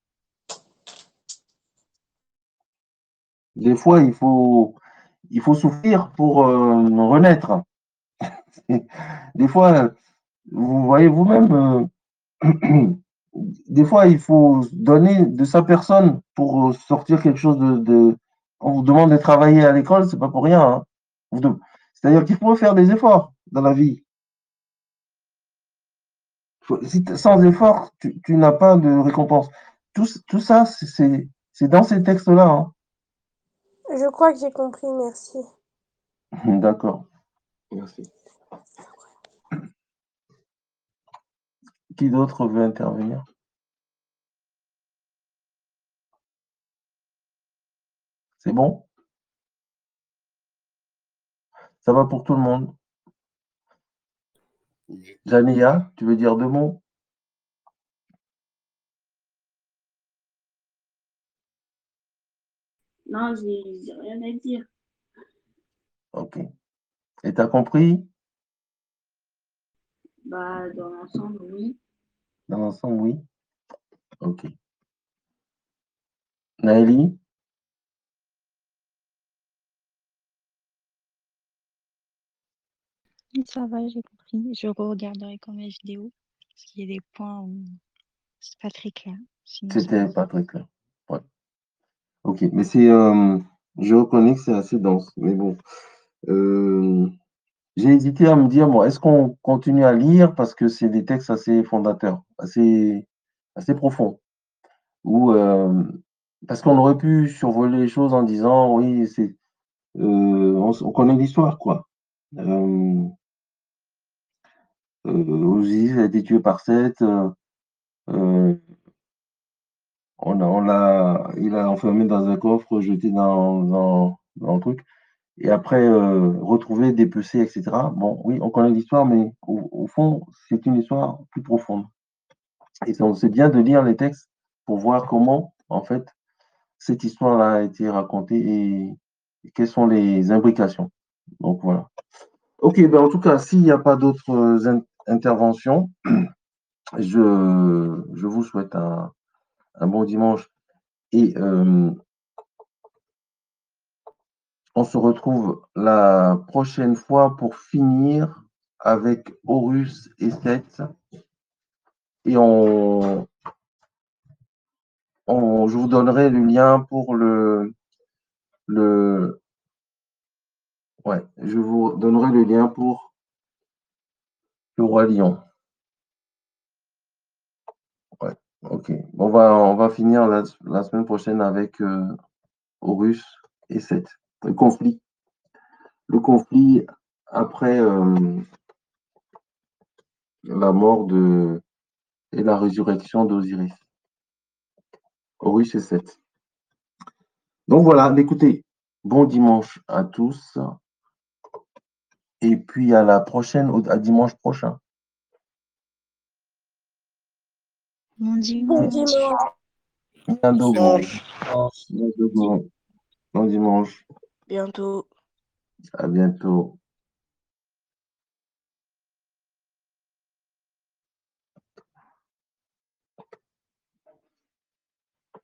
Des fois, il faut, il faut souffrir pour euh, renaître. Des fois, vous voyez vous-même, euh, des fois, il faut donner de sa personne pour sortir quelque chose de, de- On vous demande de travailler à l'école, c'est pas pour rien. Hein. Vous de- C'est-à-dire qu'il faut faire des efforts dans la vie. Faut- si t- sans effort, tu, tu n'as pas de récompense. Tout, c- tout ça, c'est c'est- c'est dans ces textes-là. Hein. Je crois que j'ai compris, merci. D'accord. Merci. Qui d'autre veut intervenir? C'est bon? Ça va pour tout le monde? Oui. Jania, tu veux dire deux mots? Non, j'ai j'ai rien à dire. Ok. Et t'as compris? Bah, dans l'ensemble, oui. Dans l'ensemble, oui. Ok. Naëlie? Ça va, j'ai compris. Je regarderai quand même la vidéo, parce qu'il y a des points où c'est pas très clair. Sinon, ça C'était va. pas très clair. Ouais. Ok, mais c'est, euh, je reconnais que c'est assez dense. Mais bon, Euh, j'ai hésité à me dire, bon, est-ce qu'on continue à lire parce que c'est des textes assez fondateurs, assez, assez profonds, ou euh, parce qu'on aurait pu survoler les choses en disant, oui, c'est, euh, on, s- on connaît l'histoire, quoi. Euh, euh, Osiris a été tué par Seth, euh, euh, on a, on l'a, il a enfermé dans un coffre, jeté dans, dans, dans un truc. et après euh, retrouver, dépecer, et cetera. Bon, oui, on connaît l'histoire, mais au, au fond, c'est une histoire plus profonde. Et c'est bien de lire les textes pour voir comment, en fait, cette histoire-là a été racontée et, et quelles sont les imbrications. Donc voilà. Ok, ben en tout cas, s'il n'y a pas d'autres euh, in- interventions, je, je vous souhaite un, un bon dimanche et euh, on se retrouve la prochaine fois pour finir avec Horus et Seth. Et on, on- je vous donnerai le lien pour le, le, ouais, je vous donnerai le lien pour le Roi Lion. Ouais, ok. On va, on va finir la, la semaine prochaine avec euh, Horus et Seth. Le conflit. Le conflit après euh, la mort de et la résurrection d'Osiris. Horus et Seth. Donc voilà, écoutez, bon dimanche à tous. Et puis à la prochaine, au- à dimanche prochain. Bon Bon dimanche. dimanche. Bientôt, Dimanche. bientôt, bon dimanche. Bientôt. À bientôt.